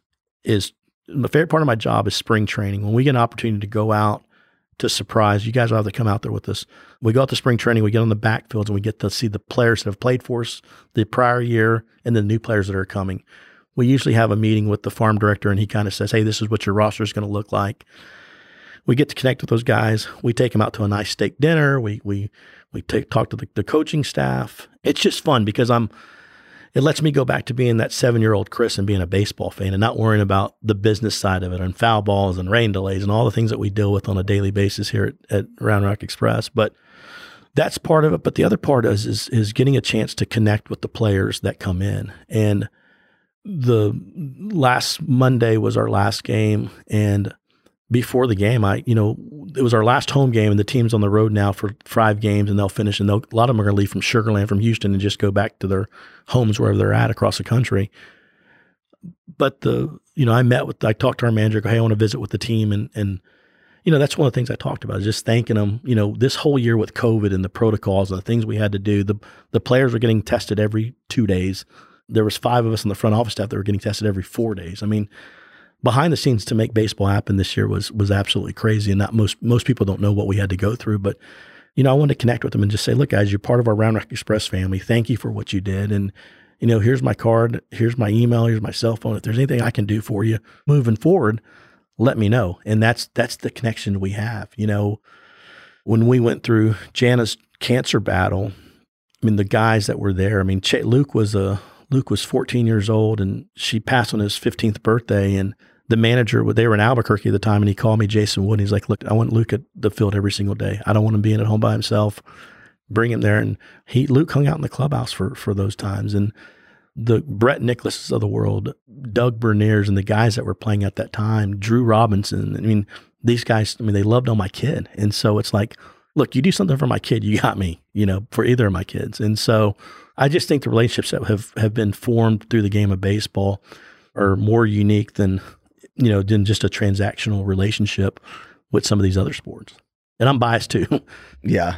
my favorite part of my job is spring training. When we get an opportunity to go out to surprise, you guys will have to come out there with us. We go out to spring training, we get on the backfields, and we get to see the players that have played for us the prior year and the new players that are coming. We usually have a meeting with the farm director, and he kind of says, hey, this is what your roster is going to look like. We get to connect with those guys. We take them out to a nice steak dinner. We talk to the coaching staff. It's just fun because it lets me go back to being that 7-year-old Chris and being a baseball fan and not worrying about the business side of it and foul balls and rain delays and all the things that we deal with on a daily basis here at Round Rock Express. But that's part of it. But the other part is getting a chance to connect with the players that come in. And the last Monday was our last game, and before the game, it was our last home game, and the team's on the road now for 5 games, and they'll finish, and a lot of them are going to leave from Sugar Land, from Houston, and just go back to their homes wherever they're at across the country. But I talked to our manager, go, hey, I want to visit with the team, and that's one of the things I talked about, is just thanking them. This whole year with COVID and the protocols and the things we had to do, the players were getting tested every 2 days. There was 5 of us in the front office staff that were getting tested every 4 days. I mean, behind the scenes to make baseball happen this year was absolutely crazy. And not most people don't know what we had to go through, but, I wanted to connect with them and just say, look, guys, you're part of our Round Rock Express family. Thank you for what you did. And, here's my card, here's my email, here's my cell phone. If there's anything I can do for you moving forward, let me know. And that's the connection we have. When we went through Jana's cancer battle, I mean, the guys that were there, I mean, Luke was 14 years old, and she passed on his 15th birthday, and the manager, they were in Albuquerque at the time, and he called me, Jason Wood, and he's like, look, I want Luke at the field every single day. I don't want him being at home by himself. Bring him there. And Luke hung out in the clubhouse for those times. And the Brett Nicholases of the world, Doug Berniers, and the guys that were playing at that time, Drew Robinson, I mean, these guys, they loved on my kid. And so it's like, look, you do something for my kid, you got me, for either of my kids. And so I just think the relationships that have been formed through the game of baseball are more unique than just a transactional relationship with some of these other sports. And I'm biased too. Yeah.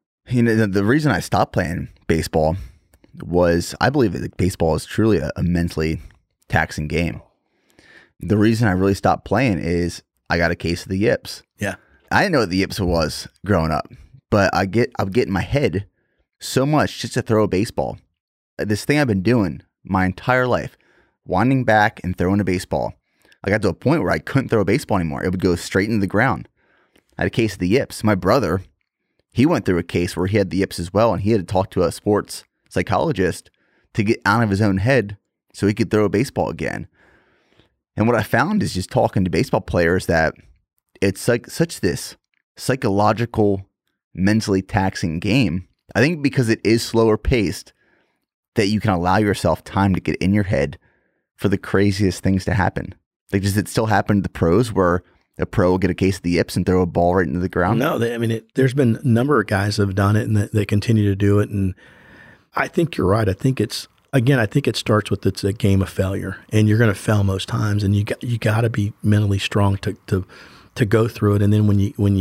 The reason I stopped playing baseball was I believe that baseball is truly a mentally taxing game. The reason I really stopped playing is I got a case of the yips. Yeah. I didn't know what the yips was growing up, but I would get in my head so much just to throw a baseball. This thing I've been doing my entire life, winding back and throwing a baseball. I got to a point where I couldn't throw a baseball anymore. It would go straight into the ground. I had a case of the yips. My brother, he went through a case where he had the yips as well, and he had to talk to a sports psychologist to get out of his own head so he could throw a baseball again. And what I found is just talking to baseball players that it's like such this psychological, mentally taxing game. I think because it is slower paced, that you can allow yourself time to get in your head for the craziest things to happen. Like, does it still happen to the pros where a pro will get a case of the yips and throw a ball right into the ground? No, there's been a number of guys that have done it and that they continue to do it. And I think you're right. I think it starts with it's a game of failure, and you're going to fail most times, and you got to be mentally strong to go through it. And then when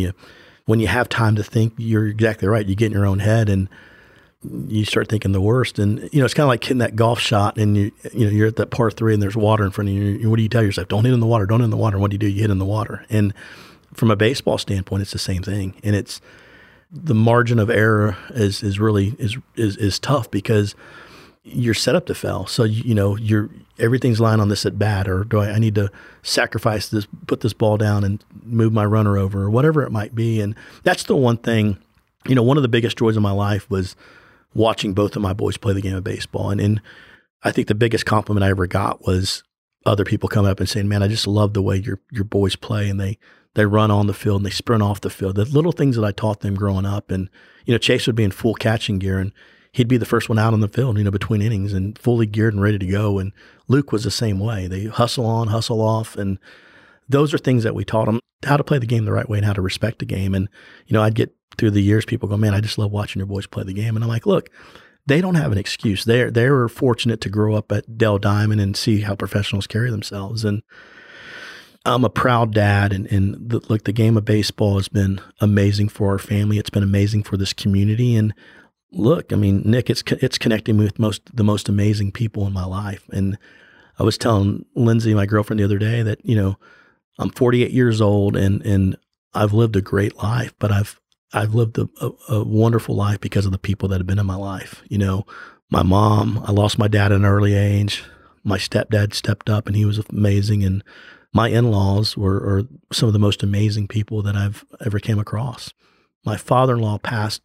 you have time to think, you're exactly right. You get in your own head and you start thinking the worst. And, it's kind of like hitting that golf shot, and you're at that par 3 and there's water in front of you. What do you tell yourself? Don't hit in the water. Don't hit in the water. And what do? You hit in the water. And from a baseball standpoint, it's the same thing. And it's the margin of error is really tough because you're set up to fail. So, everything's lying on this at bat, or I need to sacrifice this, put this ball down and move my runner over, or whatever it might be. And that's the one thing, one of the biggest joys of my life was watching both of my boys play the game of baseball. And I think the biggest compliment I ever got was other people coming up and saying, man, I just love the way your boys play, and they run on the field and they sprint off the field. The little things that I taught them growing up. And, Chase would be in full catching gear and he'd be the first one out on the field, between innings and fully geared and ready to go. And Luke was the same way. They hustle on, hustle off. And those are things that we taught them, how to play the game the right way and how to respect the game. And, I'd get through the years, people go, man, I just love watching your boys play the game. And I'm like, look, they don't have an excuse. They were fortunate to grow up at Dell Diamond and see how professionals carry themselves. And I'm a proud dad, and the game of baseball has been amazing for our family. It's been amazing for this community. And look, Nick, it's connecting me with the most amazing people in my life. And I was telling Lindsay, my girlfriend, the other day that, I'm 48 years old and I've lived a great life, but I've lived a wonderful life because of the people that have been in my life. My mom, I lost my dad at an early age. My stepdad stepped up and he was amazing. And my in-laws are some of the most amazing people that I've ever came across. My father-in-law passed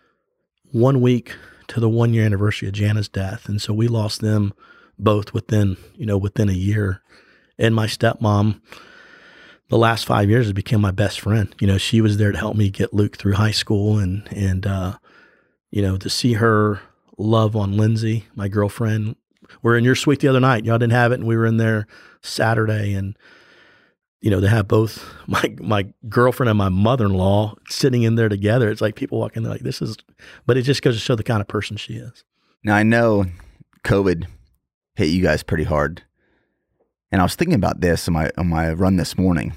1 week to the 1 year anniversary of Jana's death. And so we lost them both within a year. And my stepmom, the last 5 years, has become my best friend. She was there to help me get Luke through high school and to see her love on Lindsay, my girlfriend. We're in your suite the other night. Y'all didn't have it. And we were in there Saturday and, they have both my girlfriend and my mother-in-law sitting in there together. It's like people walk in there like but it just goes to show the kind of person she is. Now I know COVID hit you guys pretty hard. And I was thinking about this on my run this morning.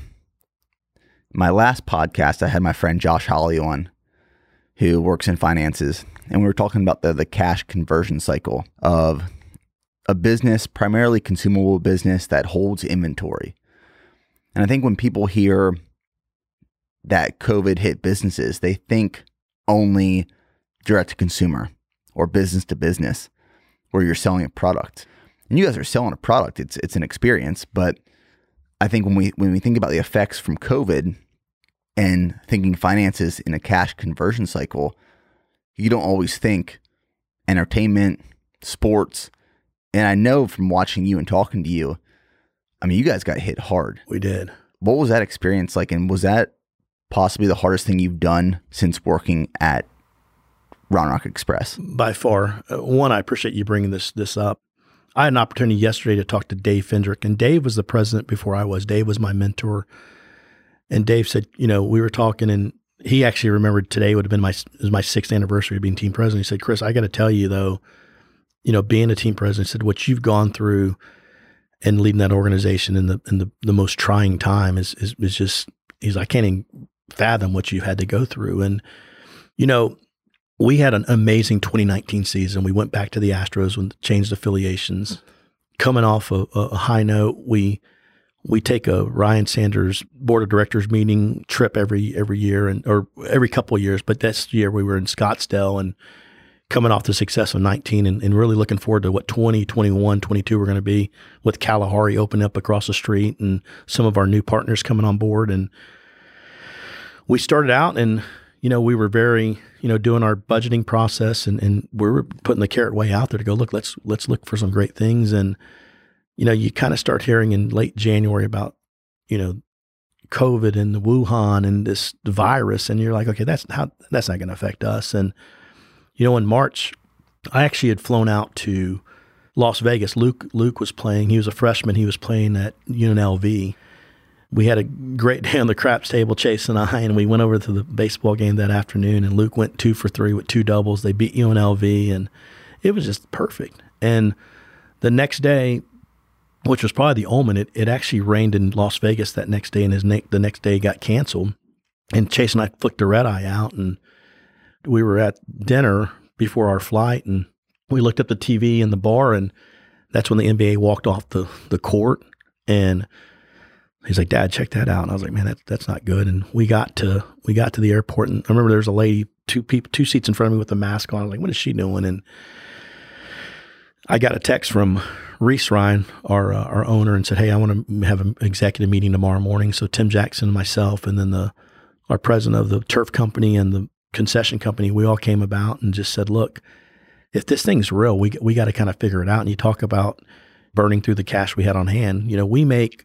My last podcast, I had my friend Josh Holly on, who works in finances. And we were talking about the cash conversion cycle of a business, primarily consumable business that holds inventory. And I think when people hear that COVID hit businesses, they think only direct to consumer or business to business, where you're selling a product. And you guys are selling a product. It's an experience. But I think when we think about the effects from COVID and thinking finances in a cash conversion cycle, you don't always think entertainment, sports. And I know from watching you and talking to you, you guys got hit hard. We did. What was that experience like? And was that possibly the hardest thing you've done since working at Round Rock Express? By far. One, I appreciate you bringing this up. I had an opportunity yesterday to talk to Dave Fendrick, and Dave was the president before I was. Dave was my mentor. And Dave said, we were talking, and he actually remembered today would have been my 6th anniversary of being team president. He said, Chris, I got to tell you though, being a team president, he said, what you've gone through and leading that organization in the most trying time is just, I can't even fathom what you've had to go through. And, we had an amazing 2019 season. We went back to the Astros and changed affiliations. Coming off a high note, we take a Ryan Sanders board of directors meeting trip every year or every couple of years. But this year we were in Scottsdale and coming off the success of 19 and really looking forward to what 20, 21, 22 we're going to be with Kalahari opening up across the street and some of our new partners coming on board. And we started out and, we were very, doing our budgeting process and we were putting the carrot way out there to go, look, let's look for some great things. And, you kind of start hearing in late January about, COVID and the Wuhan and this virus. And you're like, okay, that's not going to affect us. And, in March, I actually had flown out to Las Vegas. Luke was playing. He was a freshman. He was playing at UNLV. We had a great day on the craps table, Chase and I, and we went over to the baseball game that afternoon, and Luke went 2 for 3 with 2 doubles. They beat UNLV, and it was just perfect. And the next day, which was probably the omen, it actually rained in Las Vegas that next day, and the next day got canceled. And Chase and I flicked a red eye out, and we were at dinner before our flight, and we looked at the TV in the bar, and that's when the NBA walked off the court, and he's like, Dad, check that out. And I was like, man, that's not good. And we got to the airport, and I remember there was a lady, 2 seats in front of me with a mask on. I was like, what is she doing? And I got a text from Reese Ryan, our owner, and said, hey, I want to have an executive meeting tomorrow morning. So Tim Jackson and myself, and then our president of the turf company and the concession company, we all came about and just said, look, if this thing's real, we got to kind of figure it out. And you talk about burning through the cash we had on hand. We make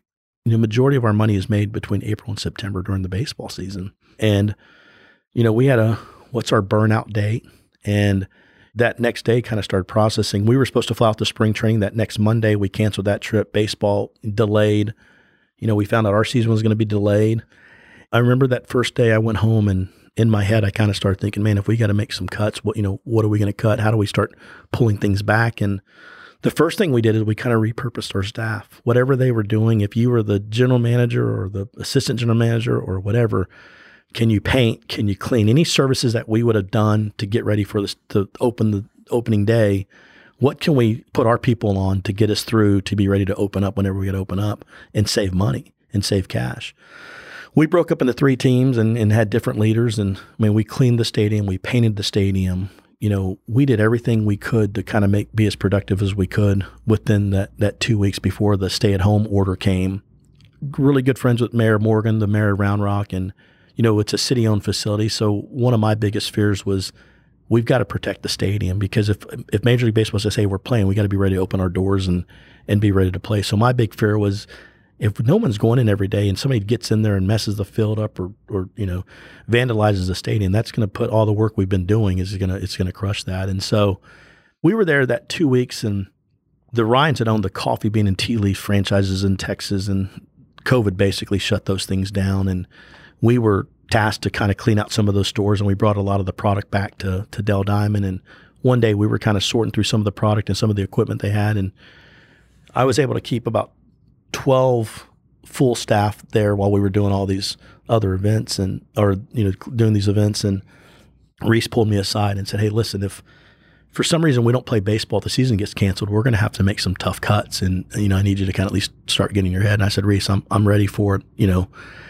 majority of our money is made between April and September during the baseball season. And, we had what's our burnout date? And that next day kind of started processing. We were supposed to fly out to spring training that next Monday. We canceled that trip. Baseball delayed. We found out our season was going to be delayed. I remember that first day I went home, and in my head, I kind of started thinking, man, if we got to make some cuts, what are we going to cut? How do we start pulling things back? And the first thing we did is we kind of repurposed our staff. Whatever they were doing, if you were the general manager or the assistant general manager or whatever, can you paint? Can you clean? Any services that we would have done to get ready for this, to open the opening day, what can we put our people on to get us through to be ready to open up whenever we get to open up and save money and save cash? We broke up into 3 teams and had different leaders. And we cleaned the stadium. We painted the stadium. We did everything we could to kind of be as productive as we could within that 2 weeks before the stay-at-home order came. Really good friends with Mayor Morgan, the mayor of Round Rock, and it's a city-owned facility. So one of my biggest fears was we've got to protect the stadium, because if Major League Baseball says, hey, we're playing, we got to be ready to open our doors and be ready to play. So my big fear was, if no one's going in every day and somebody gets in there and messes the field up or vandalizes the stadium, that's going to put all the work we've been doing it's going to crush that. And so we were there that 2 weeks, and the Ryans had owned the Coffee Bean and Tea Leaf franchises in Texas, and COVID basically shut those things down. And we were tasked to kind of clean out some of those stores, and we brought a lot of the product back to Dell Diamond. And one day we were kind of sorting through some of the product and some of the equipment they had, and I was able to keep about 12 full staff there while we were doing all these other events doing these events. And Reese pulled me aside and said, hey, listen, if for some reason we don't play baseball, the season gets canceled, we're going to have to make some tough cuts. And, I need you to kind of at least start getting your head. And I said, Reese, I'm ready for it,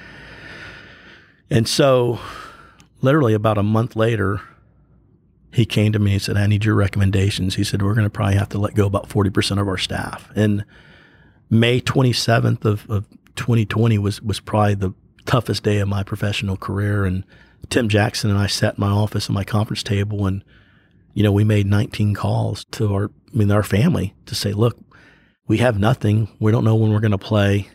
And so literally about a month later, he came to me and said, I need your recommendations. He said, we're going to probably have to let go about 40% of our staff. And May 27th of 2020 was probably the toughest day of my professional career. And Tim Jackson and I sat in my office at my conference table, and, we made 19 calls to our family to say, look, we have nothing. We don't know when we're going to play.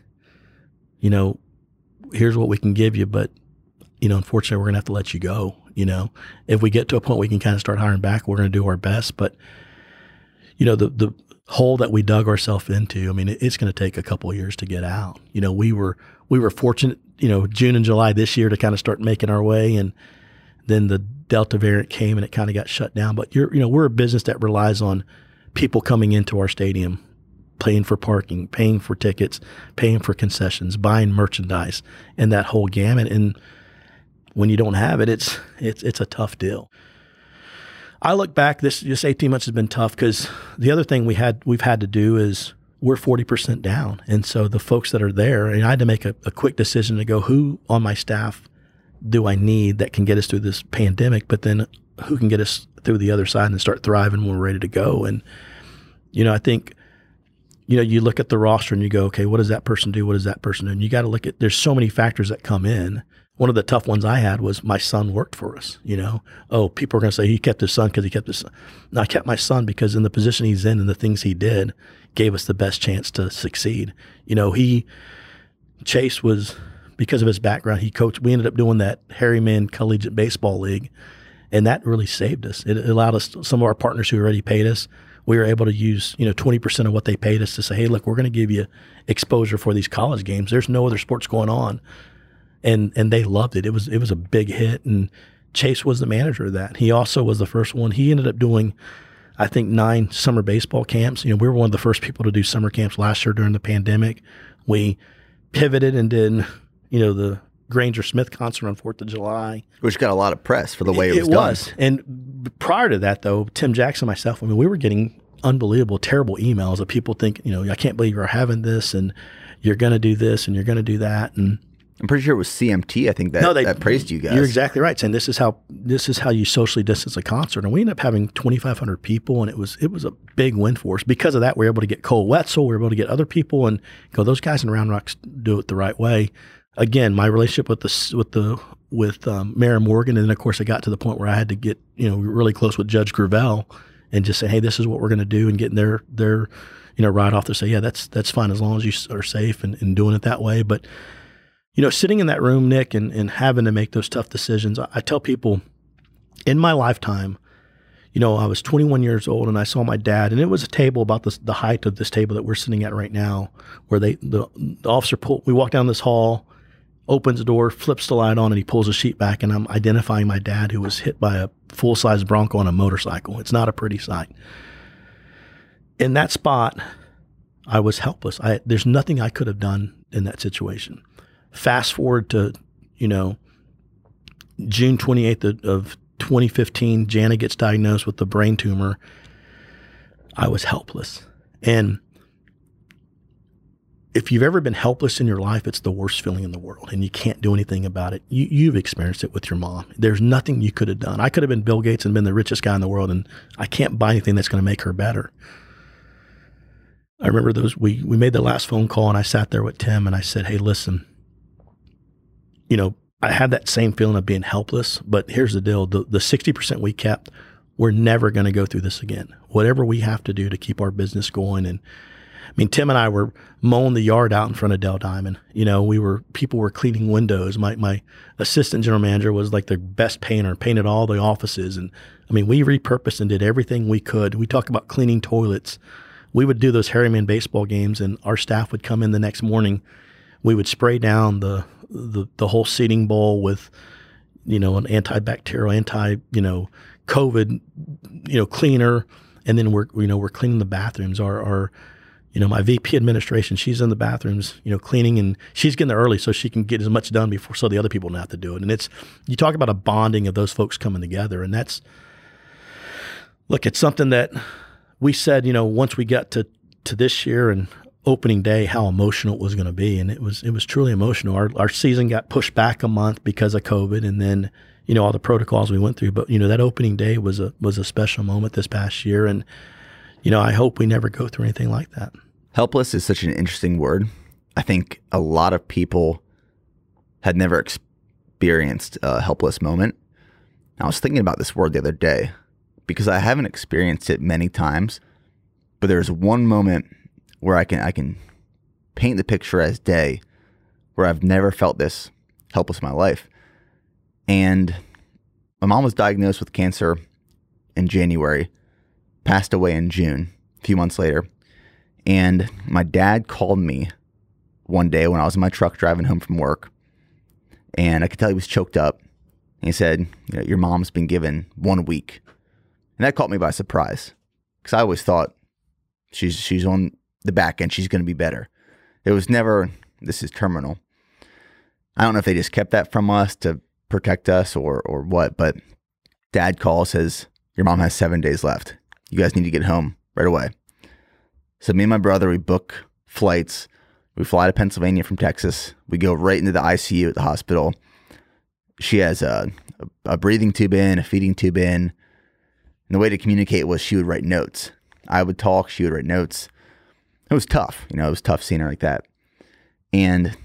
Here's what we can give you, but, unfortunately we're going to have to let you go. If we get to a point we can kind of start hiring back, we're going to do our best. But, the hole that we dug ourselves into, it's going to take a couple of years to get out. We were fortunate, June and July this year to kind of start making our way, and then the Delta variant came and it kind of got shut down. But we're a business that relies on people coming into our stadium, paying for parking, paying for tickets, paying for concessions, buying merchandise, and that whole gamut. And when you don't have it, it's a tough deal. I look back, this 18 months has been tough, because the other thing we've had to do is we're 40% down. And so the folks that are there, and I had to make a quick decision to go, who on my staff do I need that can get us through this pandemic, but then who can get us through the other side and start thriving when we're ready to go. And, I think, you look at the roster and you go, okay, what does that person do? What does that person do? And you got to look at, there's so many factors that come in. One of the tough ones I had was my son worked for us, Oh, people are going to say he kept his son because he kept his son. No, I kept my son because in the position he's in and the things he did gave us the best chance to succeed. Chase was, because of his background, he coached. We ended up doing that Harryman Collegiate Baseball League, and that really saved us. It allowed us, some of our partners who already paid us, we were able to use 20% of what they paid us to say, hey, look, we're going to give you exposure for these college games. There's no other sports going on. And they loved it. It was a big hit, and Chase was the manager of that. He also was the first one. He ended up doing, I think, 9 summer baseball camps. We were one of the first people to do summer camps last year during the pandemic. We pivoted and did, the Granger Smith concert on 4th of July. Which got a lot of press for the way it was done. And prior to that, though, Tim Jackson and myself, we were getting unbelievable, terrible emails of people thinking, I can't believe you're having this, and you're going to do this, and you're going to do that. And I'm pretty sure it was CMT, I think, that praised you guys. You're exactly right, saying this is how you socially distance a concert. And we ended up having 2,500 people, and it was a big win for us. Because of that, we were able to get Cole Wetzel, we were able to get other people, and go, those guys in Round Rock do it the right way. Again, my relationship with Mayor Morgan, and then of course I got to the point where I had to get really close with Judge Gravel and just say, hey, this is what we're going to do, and getting their ride off to say, yeah, that's fine as long as you are safe and doing it that way. But, sitting in that room, Nick, and having to make those tough decisions, I tell people in my lifetime, I was 21 years old and I saw my dad, and it was a table about the height of this table that we're sitting at right now, where the officer we walk down this hall, opens the door, flips the light on, and he pulls the sheet back, and I'm identifying my dad, who was hit by a full-size Bronco on a motorcycle. It's not a pretty sight. In that spot, I was helpless. There's nothing I could have done in that situation. Fast forward to, June 28th of 2015, Jana gets diagnosed with a brain tumor. I was helpless. And if you've ever been helpless in your life, it's the worst feeling in the world, and you can't do anything about it. You've experienced it with your mom. There's nothing you could have done. I could have been Bill Gates and been the richest guy in the world, and I can't buy anything that's going to make her better. I remember we made the last phone call, and I sat there with Tim, and I said, hey, listen, I had that same feeling of being helpless, but here's the deal. The 60% we kept, we're never going to go through this again. Whatever we have to do to keep our business going. And Tim and I were mowing the yard out in front of Dell Diamond. People were cleaning windows. My assistant general manager was like the best painter, painted all the offices. And we repurposed and did everything we could. We talk about cleaning toilets. We would do those Harryman baseball games, and our staff would come in the next morning. We would spray down the whole seating bowl with, an antibacterial, COVID, cleaner. And then we're cleaning the bathrooms. Our my VP administration, she's in the bathrooms, cleaning, and she's getting there early so she can get as much done before, so the other people don't have to do it. And you talk about a bonding of those folks coming together. And it's something that we said, once we got to this year and opening day, how emotional it was going to be. And it was truly emotional. Our season got pushed back a month because of COVID, and then, all the protocols we went through. But, that opening day was a special moment this past year. And, I hope we never go through anything like that. Helpless is such an interesting word. I think a lot of people had never experienced a helpless moment. I was thinking about this word the other day because I haven't experienced it many times, but there's one moment where I can paint the picture as day where I've never felt this helpless in my life. And my mom was diagnosed with cancer in January, passed away in June, a few months later. And my dad called me one day when I was in my truck driving home from work, and I could tell he was choked up. And he said, your mom's been given 1 week. And that caught me by surprise because I always thought she's on the back end. She's going to be better. It was never, this is terminal. I don't know if they just kept that from us to protect us or what, but Dad calls, says, your mom has 7 days left. You guys need to get home right away. So me and my brother, we book flights. We fly to Pennsylvania from Texas. We go right into the ICU at the hospital. She has a breathing tube in, a feeding tube in. And the way to communicate was she would write notes. I would talk, she would write notes. It was tough. It was tough seeing her like that. And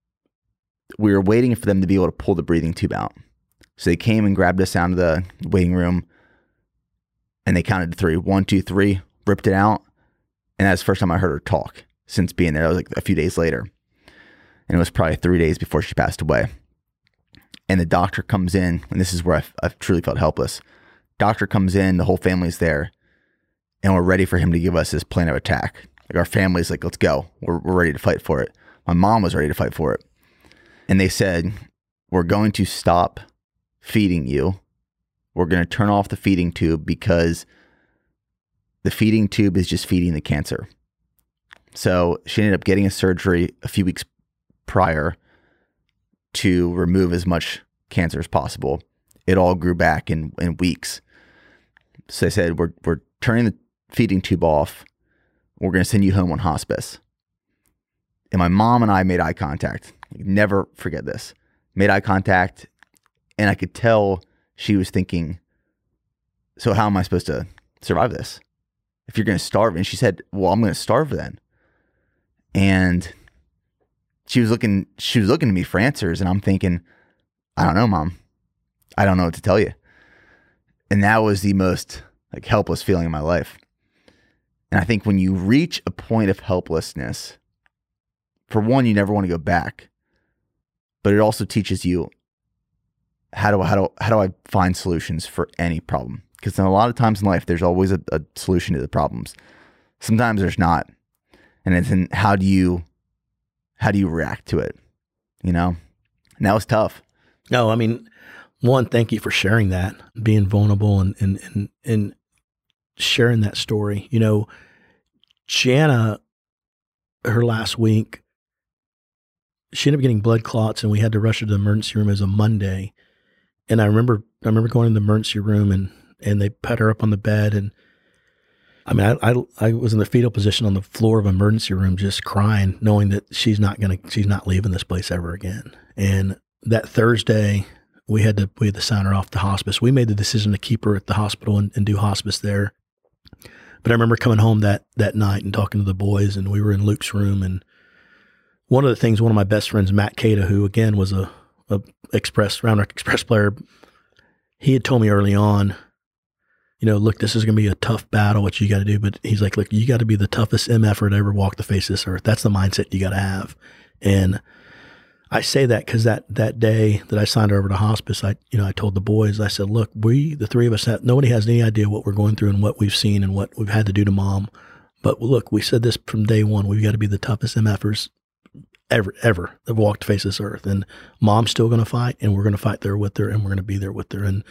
we were waiting for them to be able to pull the breathing tube out. So they came and grabbed us out of the waiting room, and they counted to 3. 1, 2, 3, ripped it out. And that's the first time I heard her talk since being there. That was like a few days later. And it was probably 3 days before she passed away. And the doctor comes in, and this is where I've truly felt helpless. Doctor comes in, the whole family's there, and we're ready for him to give us his plan of attack. Like our family's like, let's go. We're ready to fight for it. My mom was ready to fight for it. And they said, we're going to stop feeding you. We're going to turn off the feeding tube because the feeding tube is just feeding the cancer. So she ended up getting a surgery a few weeks prior to remove as much cancer as possible. It all grew back in weeks. So they said, we're turning the feeding tube off. We're going to send you home on hospice. And my mom and I made eye contact. Never forget this. Made eye contact, and I could tell she was thinking, so how am I supposed to survive this? If you're going to starve. And she said, well, I'm going to starve then. And she was looking to me for answers, and I'm thinking, I don't know, Mom. I don't know what to tell you. And that was the most like helpless feeling in my life. And I think when you reach a point of helplessness, for one, you never want to go back, but it also teaches you how do I find solutions for any problem? Because a lot of times in life, there's always a solution to the problems. Sometimes there's not, and it's in how do you react to it? You know, and that was tough. No, I mean, one, thank you for sharing that, being vulnerable and sharing that story. You know, Jana, her last week, she ended up getting blood clots, and we had to rush her to the emergency room as a Monday. And I remember going in the emergency room, and they put her up on the bed, and I mean, I was in the fetal position on the floor of emergency room, just crying, knowing that she's not leaving this place ever again. And that Thursday, we had to sign her off to hospice. We made the decision to keep her at the hospital and do hospice there. But I remember coming home that night and talking to the boys, and we were in Luke's room. And one of the things, one of my best friends, Matt Cata, who again was a Round Rock Express player, he had told me early on, you know, look, this is going to be a tough battle, what you got to do. But he's like, look, you got to be the toughest MFer to ever walk the face of this earth. That's the mindset you got to have. And I say that because that day that I signed her over to hospice, I told the boys, I said, look, the three of us, nobody has any idea what we're going through and what we've seen and what we've had to do to mom. But look, we said this from day one, we've got to be the toughest MFers ever that walked the face of this earth. And mom's still going to fight, and we're going to fight there with her, and we're going to be there with her. And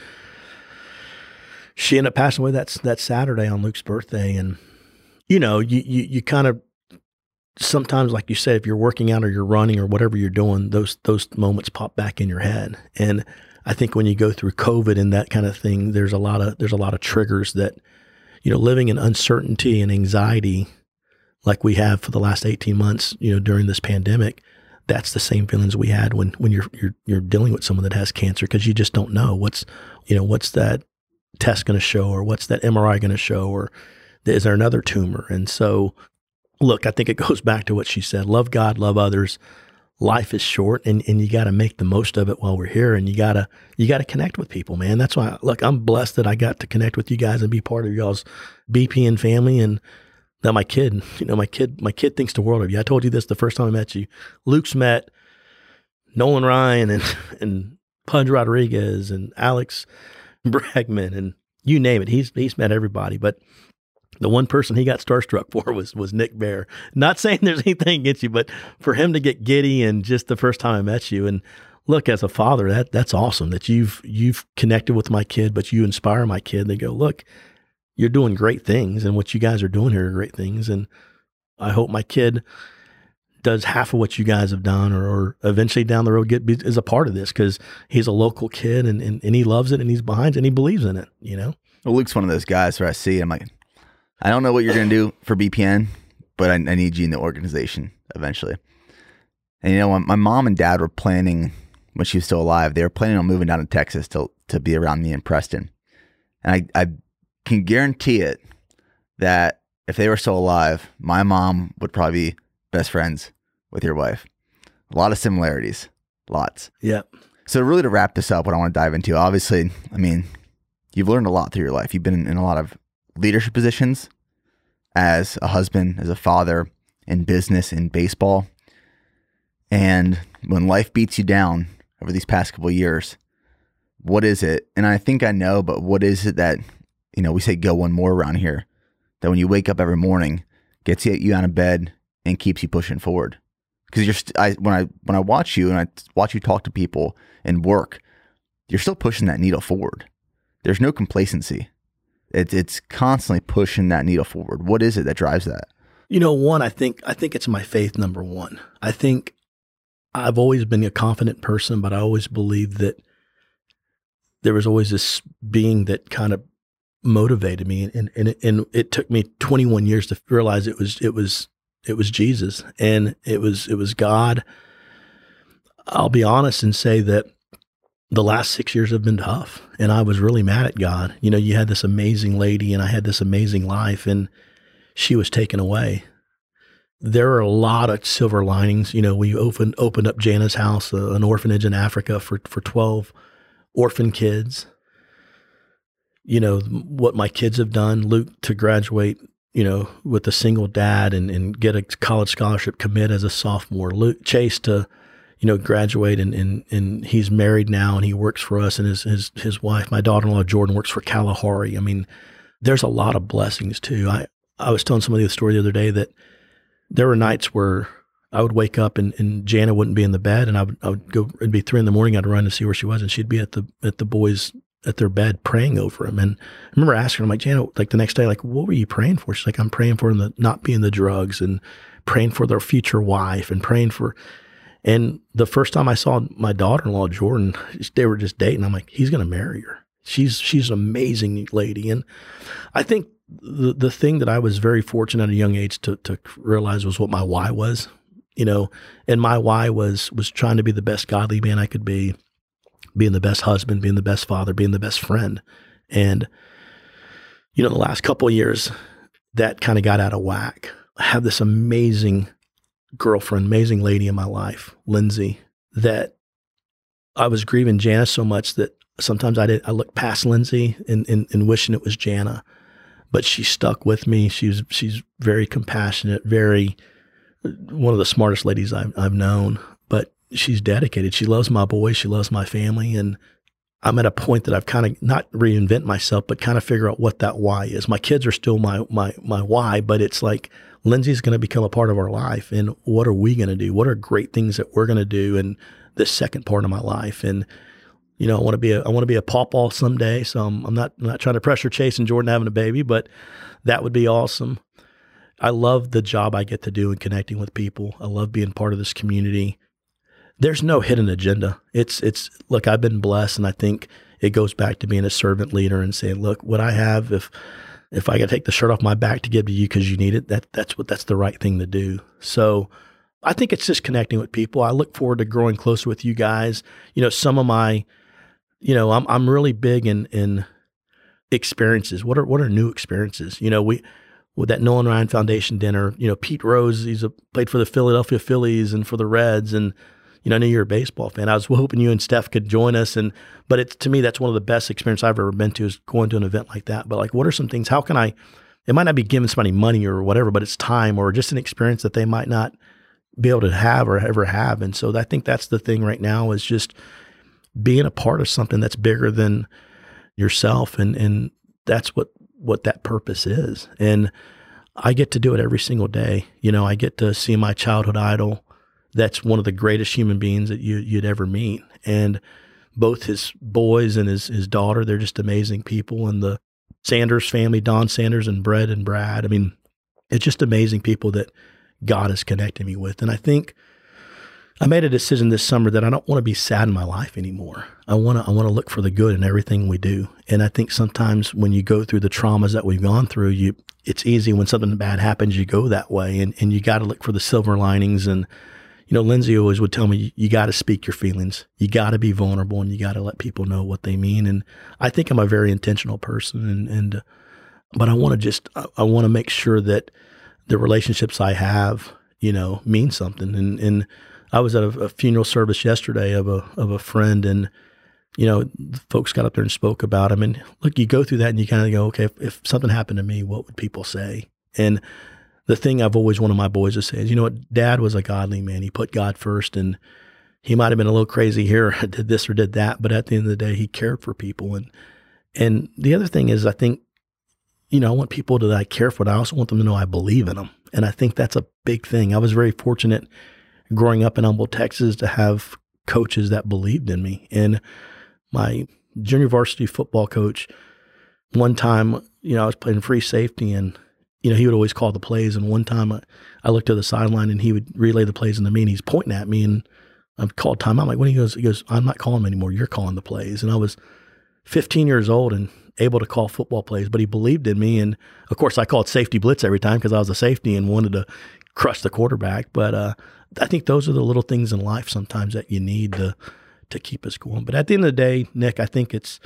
she ended up passing away that Saturday on Luke's birthday. And, you know, you kind of, sometimes, like you said, if you're working out or you're running or whatever you're doing, those moments pop back in your head. And I think when you go through COVID and that kind of thing, there's a lot of triggers that, you know, living in uncertainty and anxiety like we have for the last 18 months, you know, during this pandemic, that's the same feelings we had when you're dealing with someone that has cancer, because you just don't know what's that test going to show, or what's that MRI going to show, or is there another tumor? And so, look, I think it goes back to what she said, love God, love others. Life is short, and you got to make the most of it while we're here. And you got to connect with people, man. That's why, look, I'm blessed that I got to connect with you guys and be part of y'all's BPN family. And now my kid thinks the world of you. I told you this the first time I met you. Luke's met Nolan Ryan and Pudge Rodriguez and Alex Bregman, and you name it. He's met everybody, but the one person he got starstruck for was Nick Bear. Not saying there's anything against you, but for him to get giddy and just the first time I met you, and look, as a father, that's awesome that you've connected with my kid, but you inspire my kid. They go, look, you're doing great things, and what you guys are doing here are great things. And I hope my kid does half of what you guys have done, or eventually down the road is a part of this, because he's a local kid and he loves it, and he's behind it, and he believes in it, you know? Well, Luke's one of those guys where I see, I'm like, I don't know what you're going to do for BPN, but I need you in the organization eventually. And, you know, my mom and dad were planning, when she was still alive, they were planning on moving down to Texas to be around me in Preston. And I can guarantee it that if they were still alive, my mom would probably be best friends with your wife. A lot of similarities, lots. Yeah. So really, to wrap this up, what I want to dive into, obviously, I mean, you've learned a lot through your life. You've been in a lot of leadership positions as a husband, as a father, in business, in baseball. And when life beats you down over these past couple of years, what is it? And I think I know, but what is it that, you know, we say go one more around here, that when you wake up every morning, gets you out of bed and keeps you pushing forward? Because when I watch you and I watch you talk to people and work, you're still pushing that needle forward. There's no complacency. It's constantly pushing that needle forward. What is it that drives that? You know, one, I think it's my faith, number one. I think I've always been a confident person, but I always believed that there was always this being that kind of motivated me. And it took me 21 years to realize it was Jesus, and it was God. I'll be honest and say that the last 6 years have been tough, and I was really mad at God. You know, you had this amazing lady, and I had this amazing life, and she was taken away. There are a lot of silver linings. You know, we opened up Jana's house, an orphanage in Africa for 12 orphan kids. what my kids have done, Luke to graduate, with a single dad and get a college scholarship, commit as a sophomore, Chase to, graduate and he's married now and he works for us, and his wife, my daughter-in-law, Jordan, works for Kalahari. I mean, there's a lot of blessings too. I was telling somebody the story the other day that there were nights where I would wake up and Jana wouldn't be in the bed, and I would go, it'd be 3 a.m. I'd run to see where she was, and she'd be at the boys at their bed praying over him. And I remember asking her, I'm like, Jana, like the next day, like, what were you praying for? She's like, I'm praying for them to not be in the drugs and praying for their future wife and praying for, and the first time I saw my daughter-in-law, Jordan, they were just dating. I'm like, he's going to marry her. She's an amazing lady. And I think the thing that I was very fortunate at a young age to realize was what my why was, and my why was trying to be the best godly man I could be, being the best husband, being the best father, being the best friend. And, the last couple of years, that kind of got out of whack. I have this amazing girlfriend, amazing lady in my life, Lindsay, that I was grieving Jana so much that sometimes I looked past Lindsay and wishing it was Jana, but she stuck with me. She's very compassionate, one of the smartest ladies I've known, but she's dedicated. She loves my boys. She loves my family. And I'm at a point that I've kind of not reinvent myself, but kind of figure out what that why is. My kids are still my why, but it's like Lindsay's going to become a part of our life. And what are we going to do? What are great things that we're going to do in this second part of my life? And, I want to be a pawpaw someday. So I'm not trying to pressure Chase and Jordan having a baby, but that would be awesome. I love the job I get to do in connecting with people. I love being part of this community. There's no hidden agenda. Look, I've been blessed, and I think it goes back to being a servant leader and saying, look, what I have, if I got to take the shirt off my back to give to you because you need it, that's the right thing to do. So I think it's just connecting with people. I look forward to growing closer with you guys. Some of my, I'm really big in experiences. What are new experiences? With that Nolan Ryan Foundation dinner, Pete Rose, played for the Philadelphia Phillies and for the Reds, and I know you're a baseball fan. I was hoping you and Steph could join us, but to me, that's one of the best experiences I've ever been to, is going to an event like that. But like, what are some things? How can it might not be giving somebody money or whatever, but it's time or just an experience that they might not be able to have or ever have. And so I think that's the thing right now, is just being a part of something that's bigger than yourself. And that's what that purpose is. And I get to do it every single day. I get to see my childhood idol. That's one of the greatest human beings that you'd ever meet. And both his boys and his daughter, they're just amazing people. And the Sanders family, Don Sanders and Brett and Brad, I mean, it's just amazing people that God has connected me with. And I think I made a decision this summer that I don't want to be sad in my life anymore. I want to look for the good in everything we do. And I think sometimes when you go through the traumas that we've gone through, it's easy when something bad happens, you go that way, and you got to look for the silver linings. And Lindsay always would tell me, you got to speak your feelings. You got to be vulnerable, and you got to let people know what they mean. And I think I'm a very intentional person, but I want to make sure that the relationships I have, mean something. And I was at a funeral service yesterday of a friend, and the folks got up there and spoke about him. And look, you go through that, and you kind of go, okay, if something happened to me, what would people say? And the thing I've always wanted my boys to say is, what, Dad was a godly man. He put God first, and he might have been a little crazy here, did this or did that, but at the end of the day, he cared for people. And the other thing is, I think, I want people that I care for, but I also want them to know I believe in them. And I think that's a big thing. I was very fortunate growing up in Humboldt, Texas, to have coaches that believed in me. And my junior varsity football coach, one time, I was playing free safety, and he would always call the plays. And one time I looked to the sideline, and he would relay the plays into me, and he's pointing at me, and I've called time. I'm like, when he goes, I'm not calling them anymore. You're calling the plays. And I was 15 years old and able to call football plays, but he believed in me. And of course I called safety blitz every time because I was a safety and wanted to crush the quarterback. But I think those are the little things in life sometimes that you need to keep us going. But at the end of the day, Nick, I think it's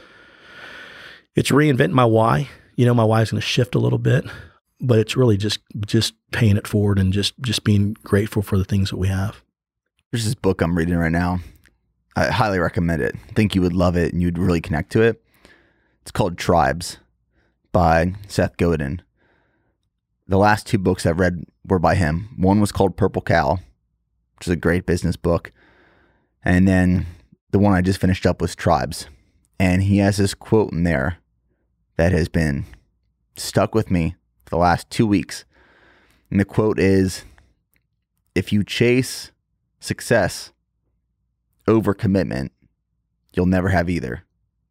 reinventing my why. My why is going to shift a little bit, but it's really just paying it forward and just being grateful for the things that we have. There's this book I'm reading right now. I highly recommend it. I think you would love it and you'd really connect to it. It's called Tribes by Seth Godin. The last 2 books I've read were by him. One was called Purple Cow, which is a great business book. And then the one I just finished up was Tribes. And he has this quote in there that has been stuck with me for the last 2 weeks. And the quote is, if you chase success over commitment, you'll never have either.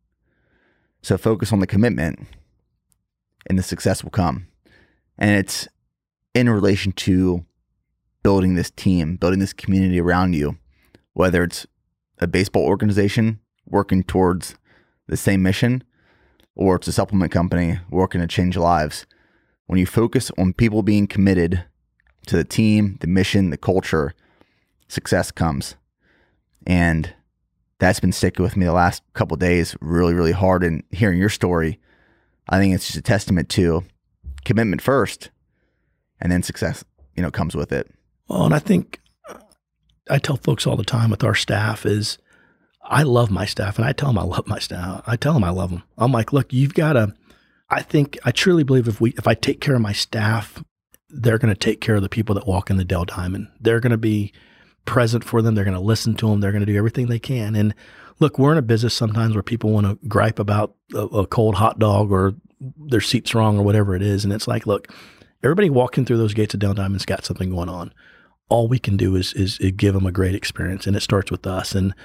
So focus on the commitment and the success will come. And it's in relation to building this team, building this community around you, whether it's a baseball organization working towards the same mission, or it's a supplement company working to change lives. When you focus on people being committed to the team, the mission, the culture, success comes. And that's been sticking with me the last couple of days really, really hard. And hearing your story, I think it's just a testament to commitment first, and then success, comes with it. Well, and I think I tell folks all the time with our staff is I love my staff, and I tell them I love my staff. I tell them I love them. I'm like, look, you've got to, I truly believe if I take care of my staff, they're going to take care of the people that walk in the Dell Diamond. They're going to be present for them. They're going to listen to them. They're going to do everything they can. And look, we're in a business sometimes where people want to gripe about a cold hot dog or their seat's wrong or whatever it is. And it's like, look, everybody walking through those gates of Dell Diamond's got something going on. All we can do is give them a great experience, and it starts with us. And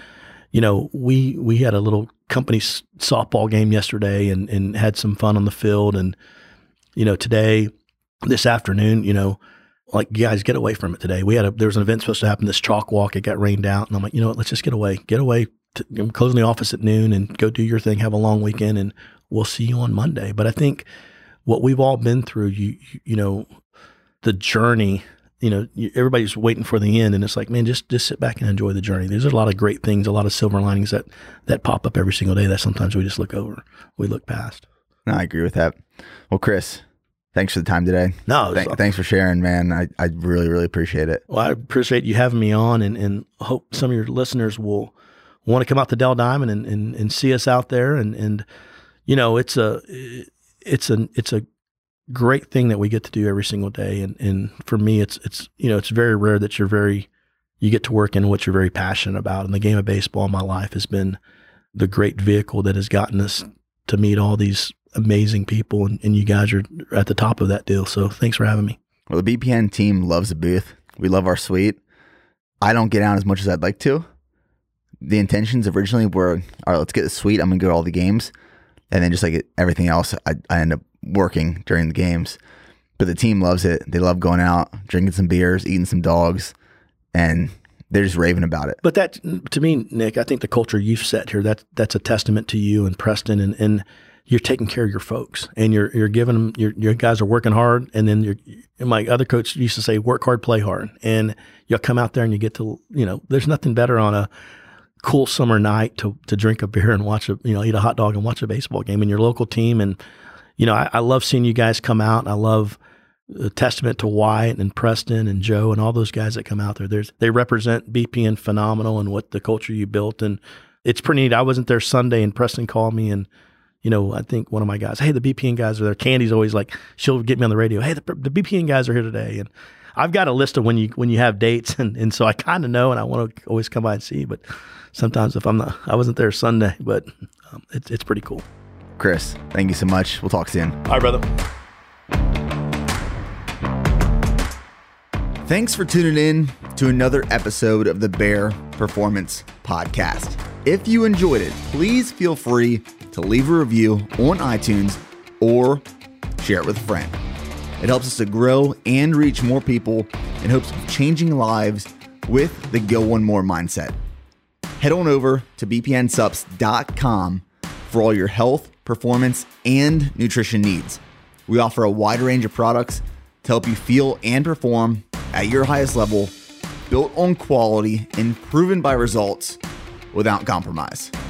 we had a little company softball game yesterday and had some fun on the field. And today, this afternoon, like, guys, get away from it today. There was an event supposed to happen, this chalk walk. It got rained out, and I'm like, you know what? Let's just get away. I'm closing the office at noon and go do your thing. Have a long weekend, and we'll see you on Monday. But I think what we've all been through, the journey. Everybody's waiting for the end, and it's like, man, just sit back and enjoy the journey. There's a lot of great things, a lot of silver linings that pop up every single day that sometimes we just we look past. No, I agree with that. Well, Chris, thanks for the time today. No, thanks for sharing, man. I really, really appreciate it. Well, I appreciate you having me on, and hope some of your listeners will want to come out to Dell Diamond and see us out there. And it's a great thing that we get to do every single day. And for me, it's very rare that you get to work in what you're very passionate about. And the game of baseball in my life has been the great vehicle that has gotten us to meet all these amazing people. And you guys are at the top of that deal. So thanks for having me. Well, the BPN team loves the booth. We love our suite. I don't get out as much as I'd like to. The intentions originally were, all right, let's get the suite. I'm going to go to all the games. And then just like everything else, I end up working during the games. But the team loves it. They love going out, drinking some beers, eating some dogs, and they're just raving about it. But that, to me, Nick, I think the culture you've set here, that's a testament to you and Preston, and you're taking care of your folks, and you're giving them, your guys are working hard, and then my other coach used to say, work hard, play hard. And you'll come out there and you get to, there's nothing better on a cool summer night to drink a beer and watch eat a hot dog and watch a baseball game in your local team. And, I love seeing you guys come out, and I love a testament to Wyatt and Preston and Joe and all those guys that come out there. They represent BPN phenomenal and what the culture you built. And it's pretty neat. I wasn't there Sunday, and Preston called me, and, I think one of my guys, hey, the BPN guys are there. Candy's always like, she'll get me on the radio. Hey, the BPN guys are here today. And I've got a list of when you have dates. And so I kind of know, and I want to always come by and see, but sometimes I wasn't there Sunday, but it's pretty cool. Chris, thank you so much. We'll talk soon. All right, brother. Thanks for tuning in to another episode of the Bear Performance Podcast. If you enjoyed it, please feel free to leave a review on iTunes or share it with a friend. It helps us to grow and reach more people in hopes of changing lives with the Go One More mindset. Head on over to bpnsups.com for all your health, performance, and nutrition needs. We offer a wide range of products to help you feel and perform at your highest level, built on quality and proven by results without compromise.